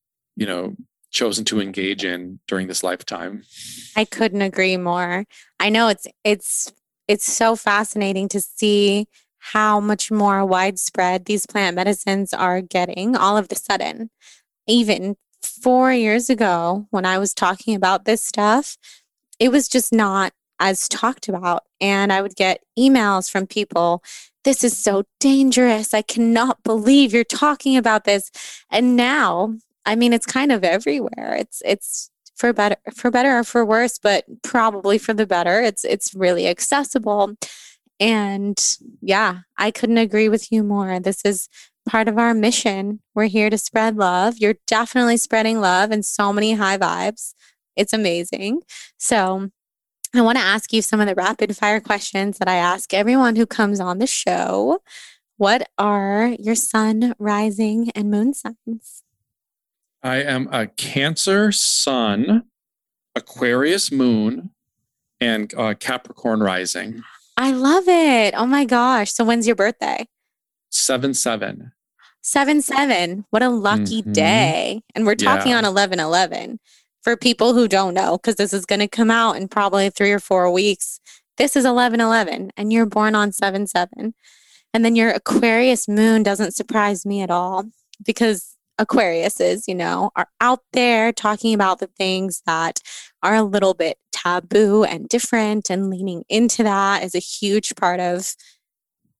chosen to engage in during this lifetime. I couldn't agree more. I know it's so fascinating to see how much more widespread these plant medicines are getting all of a sudden. Even 4 years ago, when I was talking about this stuff, it was just not as talked about. And I would get emails from people, "This is so dangerous. I cannot believe you're talking about this." And now, it's kind of everywhere. It's for better or for worse, but probably for the better. It's really accessible. And yeah, I couldn't agree with you more. This is part of our mission. We're here to spread love. You're definitely spreading love and so many high vibes. It's amazing. So I want to ask you some of the rapid fire questions that I ask everyone who comes on the show. What are your sun, rising, and moon signs? I am a Cancer sun, Aquarius moon, and Capricorn rising. I love it. Oh my gosh. So when's your birthday? 7/7. 7/7. What a lucky day. And we're talking on 11/11. For people who don't know, because this is going to come out in probably 3 or 4 weeks, this is 11/11 and you're born on 7/7. And then your Aquarius moon doesn't surprise me at all, because Aquariuses, are out there talking about the things that are a little bit taboo and different, and leaning into that is a huge part of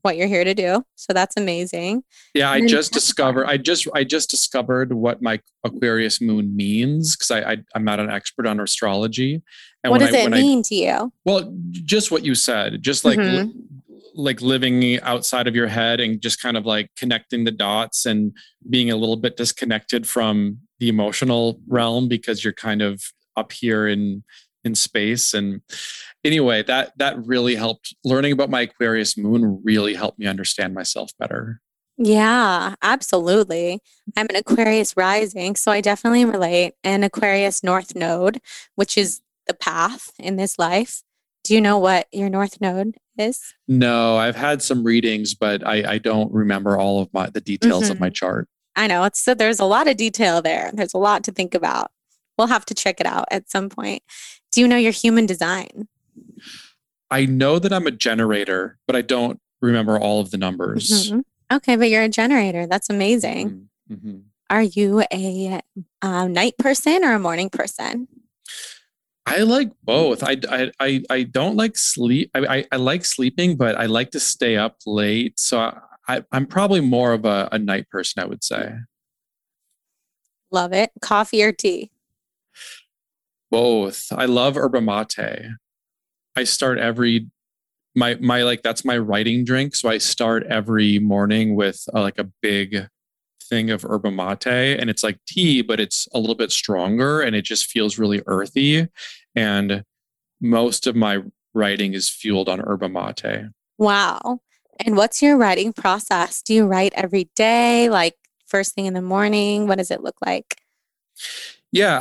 what you're here to do. So that's amazing. Yeah, I just discovered what my Aquarius moon means because I'm not an expert on astrology. And what does it mean to you? Well, just what you said, just like living outside of your head and just kind of like connecting the dots and being a little bit disconnected from the emotional realm because you're kind of up here in space. And anyway, that really helped. Learning about my Aquarius moon really helped me understand myself better. Yeah, absolutely. I'm an Aquarius rising, so I definitely relate. An Aquarius North Node, which is the path in this life. Do you know what your North Node is? No, I've had some readings, but I don't remember all of the details of my chart. I know there's a lot of detail there. There's a lot to think about. We'll have to check it out at some point. Do you know your human design? I know that I'm a generator, but I don't remember all of the numbers. Okay, but you're a generator. That's amazing. Are you a night person or a morning person? I like both. I don't like sleep. I like sleeping, but I like to stay up late. So I'm probably more of a night person, I would say. Love it. Coffee or tea? Both. I love yerba mate. I start that's my writing drink. So I start every morning with like a big thing of yerba mate, and it's like tea, but it's a little bit stronger and it just feels really earthy. And most of my writing is fueled on yerba mate. Wow. And what's your writing process? Do you write every day, like first thing in the morning? What does it look like? Yeah,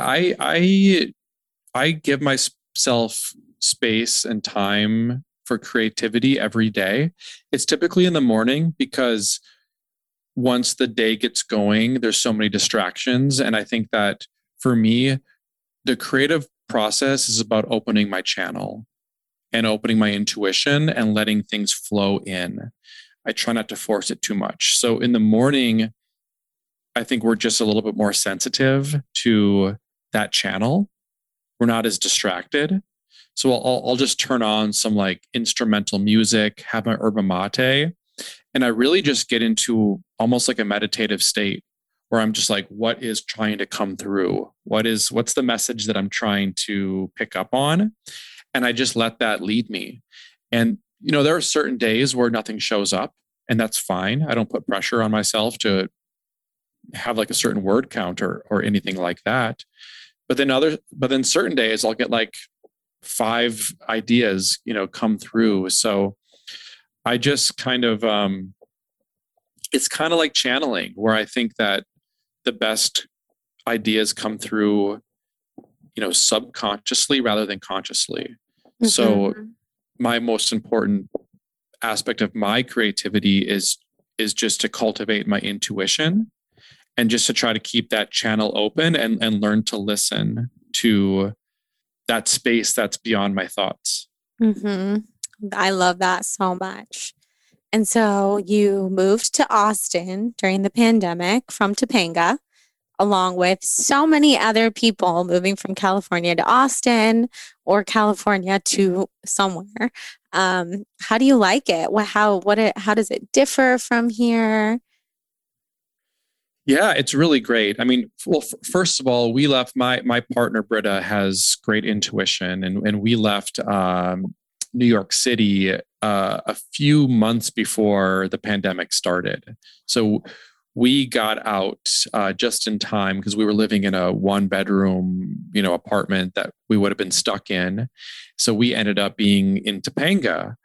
I give myself space and time for creativity every day. It's typically in the morning because once the day gets going, there's so many distractions. And I think that for me, the creative process is about opening my channel and opening my intuition and letting things flow in. I try not to force it too much. So in the morning, I think we're just a little bit more sensitive to that channel. We're not as distracted. So I'll just turn on some like instrumental music, have my yerba mate, and I really just get into almost like a meditative state where I'm just like, what is trying to come through? What's the message that I'm trying to pick up on? And I just let that lead me. And, there are certain days where nothing shows up, and that's fine. I don't put pressure on myself to have like a certain word count or anything like that. But then certain days I'll get like 5 ideas, come through. So I just kind of, it's kind of like channeling, where I think that the best ideas come through, subconsciously rather than consciously. So my most important aspect of my creativity is just to cultivate my intuition and just to try to keep that channel open and learn to listen to that space that's beyond my thoughts. I love that so much. And so you moved to Austin during the pandemic from Topanga, along with so many other people moving from California to Austin or California to somewhere. How do you like it? How does it differ from here? Yeah, it's really great. I mean, well, first of all, we left. My partner Britta has great intuition, and we left New York City a few months before the pandemic started. So we got out just in time because we were living in a 1-bedroom, apartment that we would have been stuck in. So we ended up being in Topanga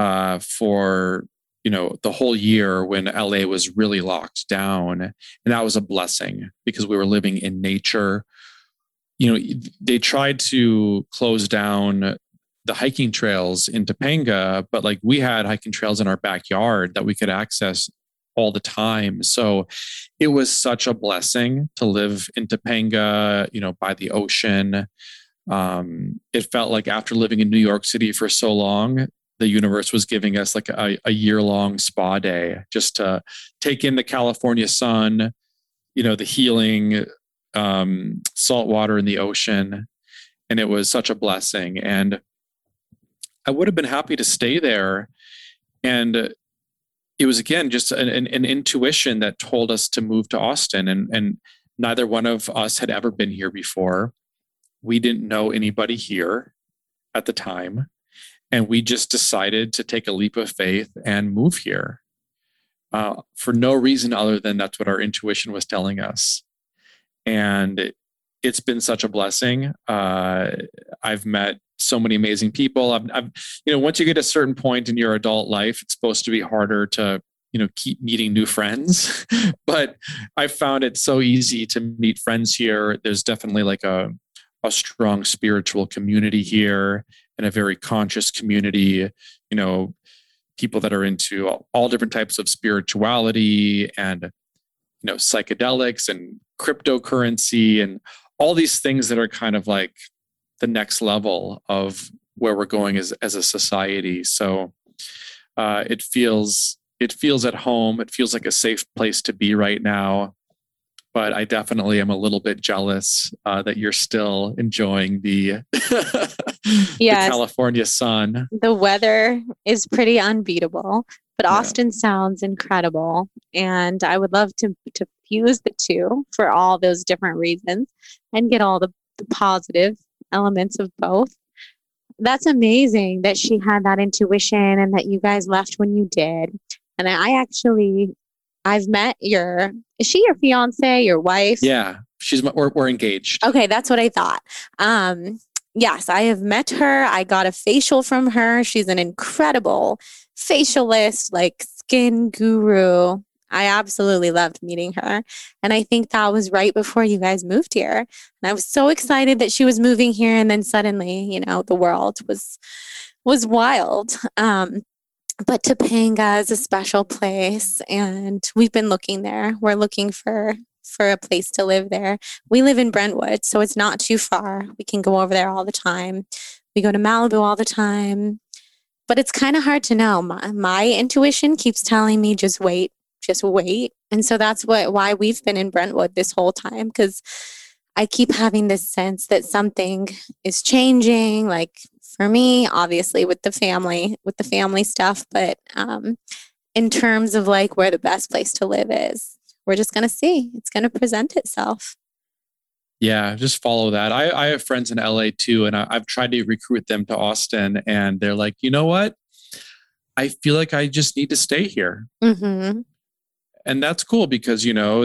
for the whole year when LA was really locked down. And that was a blessing because we were living in nature. They tried to close down the hiking trails in Topanga, but like we had hiking trails in our backyard that we could access all the time. So it was such a blessing to live in Topanga, by the ocean. It felt like after living in New York City for so long, the universe was giving us like a year-long spa day just to take in the California sun, the healing salt water in the ocean. And it was such a blessing. And I would have been happy to stay there. And it was, again, just an intuition that told us to move to Austin. And neither one of us had ever been here before. We didn't know anybody here at the time. And we just decided to take a leap of faith and move here for no reason other than that's what our intuition was telling us. And it's been such a blessing. I've met so many amazing people. I've, once you get a certain point in your adult life, it's supposed to be harder to, keep meeting new friends. But I found it so easy to meet friends here. There's definitely like a strong spiritual community here, and a very conscious community, people that are into all different types of spirituality and, psychedelics and cryptocurrency and all these things that are kind of like the next level of where we're going as a society. So it feels at home. It feels like a safe place to be right now. But I definitely am a little bit jealous that you're still enjoying the, the California sun. The weather is pretty unbeatable, but Austin sounds incredible. And I would love to fuse the two for all those different reasons and get all the positive elements of both. That's amazing that she had that intuition and that you guys left when you did. And I've met is she your fiance, your wife? Yeah, we're engaged. Okay, that's what I thought. Yes, I have met her. I got a facial from her. She's an incredible facialist, like skin guru. I absolutely loved meeting her. And I think that was right before you guys moved here. And I was so excited that she was moving here. And then suddenly, the world was wild. But Topanga is a special place, and we've been looking there. We're looking for a place to live there. We live in Brentwood, so it's not too far. We can go over there all the time. We go to Malibu all the time. But it's kind of hard to know. My intuition keeps telling me just wait. And so that's why we've been in Brentwood this whole time, because I keep having this sense that something is changing, like for me, obviously with the family stuff, but in terms of like where the best place to live is, we're just going to see. It's going to present itself. Yeah, just follow that. I have friends in LA too, and I've tried to recruit them to Austin, and they're like, you know what? I feel like I just need to stay here. Mm-hmm. And that's cool because,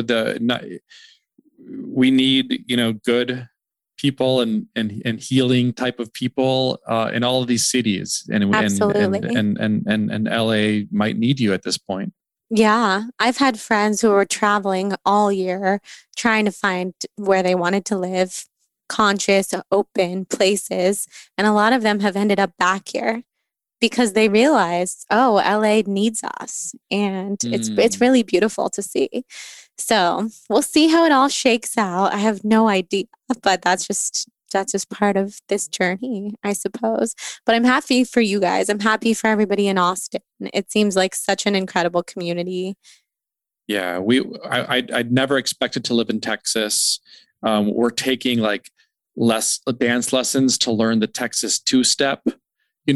we need, good people and healing type of people in all of these cities. Absolutely. And LA might need you at this point. Yeah. I've had friends who were traveling all year trying to find where they wanted to live, conscious, open places. And a lot of them have ended up back here because they realized, LA needs us. And it's really beautiful to see. So we'll see how it all shakes out. I have no idea, but that's just part of this journey, I suppose. But I'm happy for you guys. I'm happy for everybody in Austin. It seems like such an incredible community. Yeah, I'd never expected to live in Texas. We're taking like dance lessons to learn the Texas two-step. We're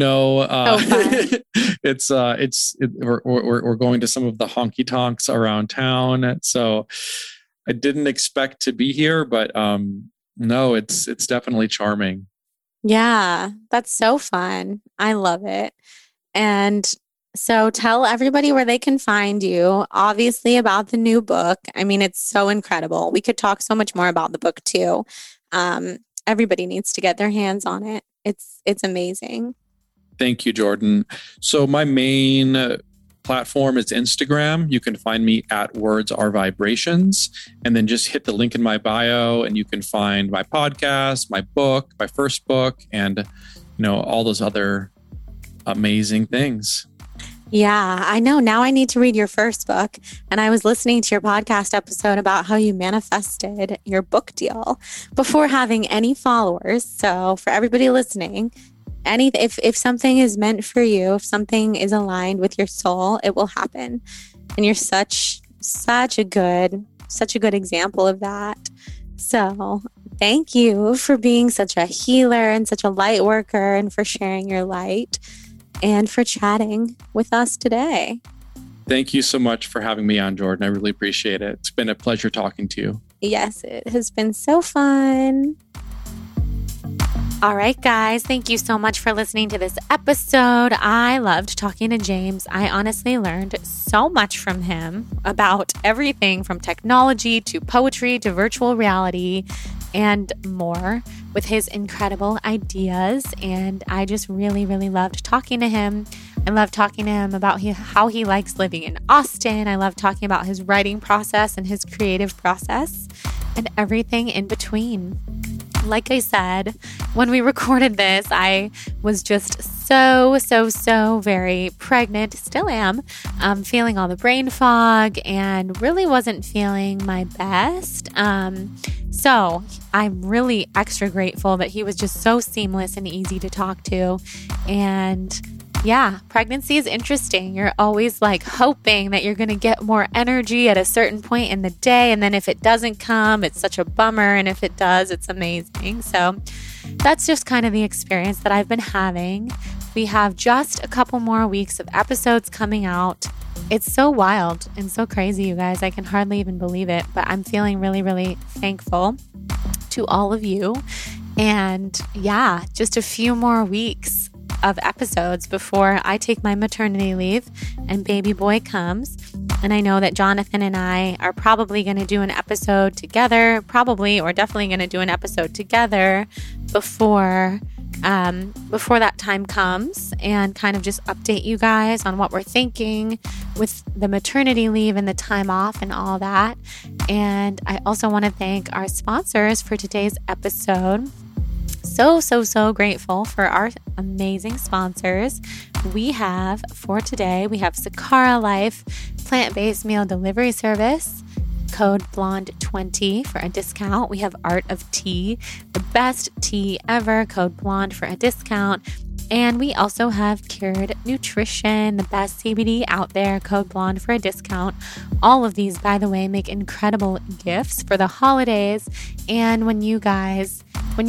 going to some of the honky tonks around town. So I didn't expect to be here, but no, it's definitely charming. Yeah, that's so fun. I love it. And so tell everybody where they can find you, obviously about the new book. I mean, it's so incredible. We could talk so much more about the book too. Everybody needs to get their hands on it. It's amazing. Thank you, Jordan. So my main platform is Instagram. You can find me at Words Are Vibrations, and then just hit the link in my bio and you can find my podcast, my book, my first book, and all those other amazing things. Yeah, I know. Now I need to read your first book. And I was listening to your podcast episode about how you manifested your book deal before having any followers. So for everybody listening, if something is meant for you, if something is aligned with your soul, it will happen. And you're such a good example of that. So thank you for being such a healer and such a light worker, and for sharing your light and for chatting with us today. Thank you so much for having me on, Jordan. I really appreciate it. It's been a pleasure talking to you. Yes, it has been so fun. All right, guys, thank you so much for listening to this episode. I loved talking to James. I honestly learned so much from him about everything from technology to poetry to virtual reality and more with his incredible ideas. And I just really, really loved talking to him. I love talking to him about how he likes living in Austin. I love talking about his writing process and his creative process and everything in between. Like I said, when we recorded this, I was just so very pregnant, still am, feeling all the brain fog and really wasn't feeling my best. So I'm really extra grateful that he was just so seamless and easy to talk to. And yeah, pregnancy is interesting. You're always like hoping that you're going to get more energy at a certain point in the day. And then if it doesn't come, it's such a bummer. And if it does, it's amazing. So that's just kind of the experience that I've been having. We have just a couple more weeks of episodes coming out. It's so wild and so crazy, you guys. I can hardly even believe it. But I'm feeling really, really thankful to all of you. And yeah, just a few more weeks of episodes before I take my maternity leave and baby boy comes. And I know that Jonathan and I are probably going to do an episode together, definitely going to do an episode together before that time comes and kind of just update you guys on what we're thinking with the maternity leave and the time off and all that. And I also want to thank our sponsors for today's episode. So grateful for our amazing sponsors. For today, we have Sakara Life plant-based meal delivery service. Code BLONDE20 for a discount. We have Art of Tea, the best tea ever. Code BLONDE for a discount. And we also have Cured Nutrition, the best CBD out there. Code BLONDE for a discount. All of these, by the way, make incredible gifts for the holidays. And when you guys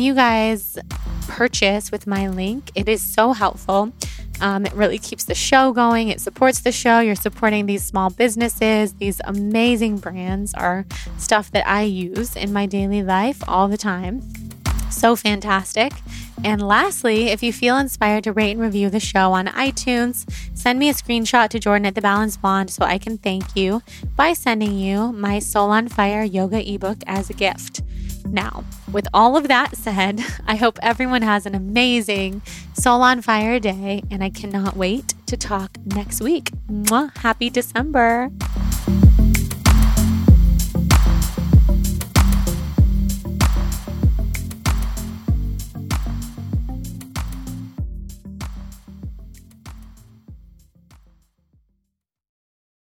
purchase with my link, it is so helpful. It really keeps the show going. It supports the show. You're supporting these small businesses. These amazing brands are stuff that I use in my daily life all the time. So fantastic. And lastly, if you feel inspired to rate and review the show on iTunes, send me a screenshot to Jordan at The Balanced Blonde so I can thank you by sending you my Soul on Fire yoga ebook as a gift. Now, with all of that said, I hope everyone has an amazing Soul on Fire day, and I cannot wait to talk next week. Mwah, happy December.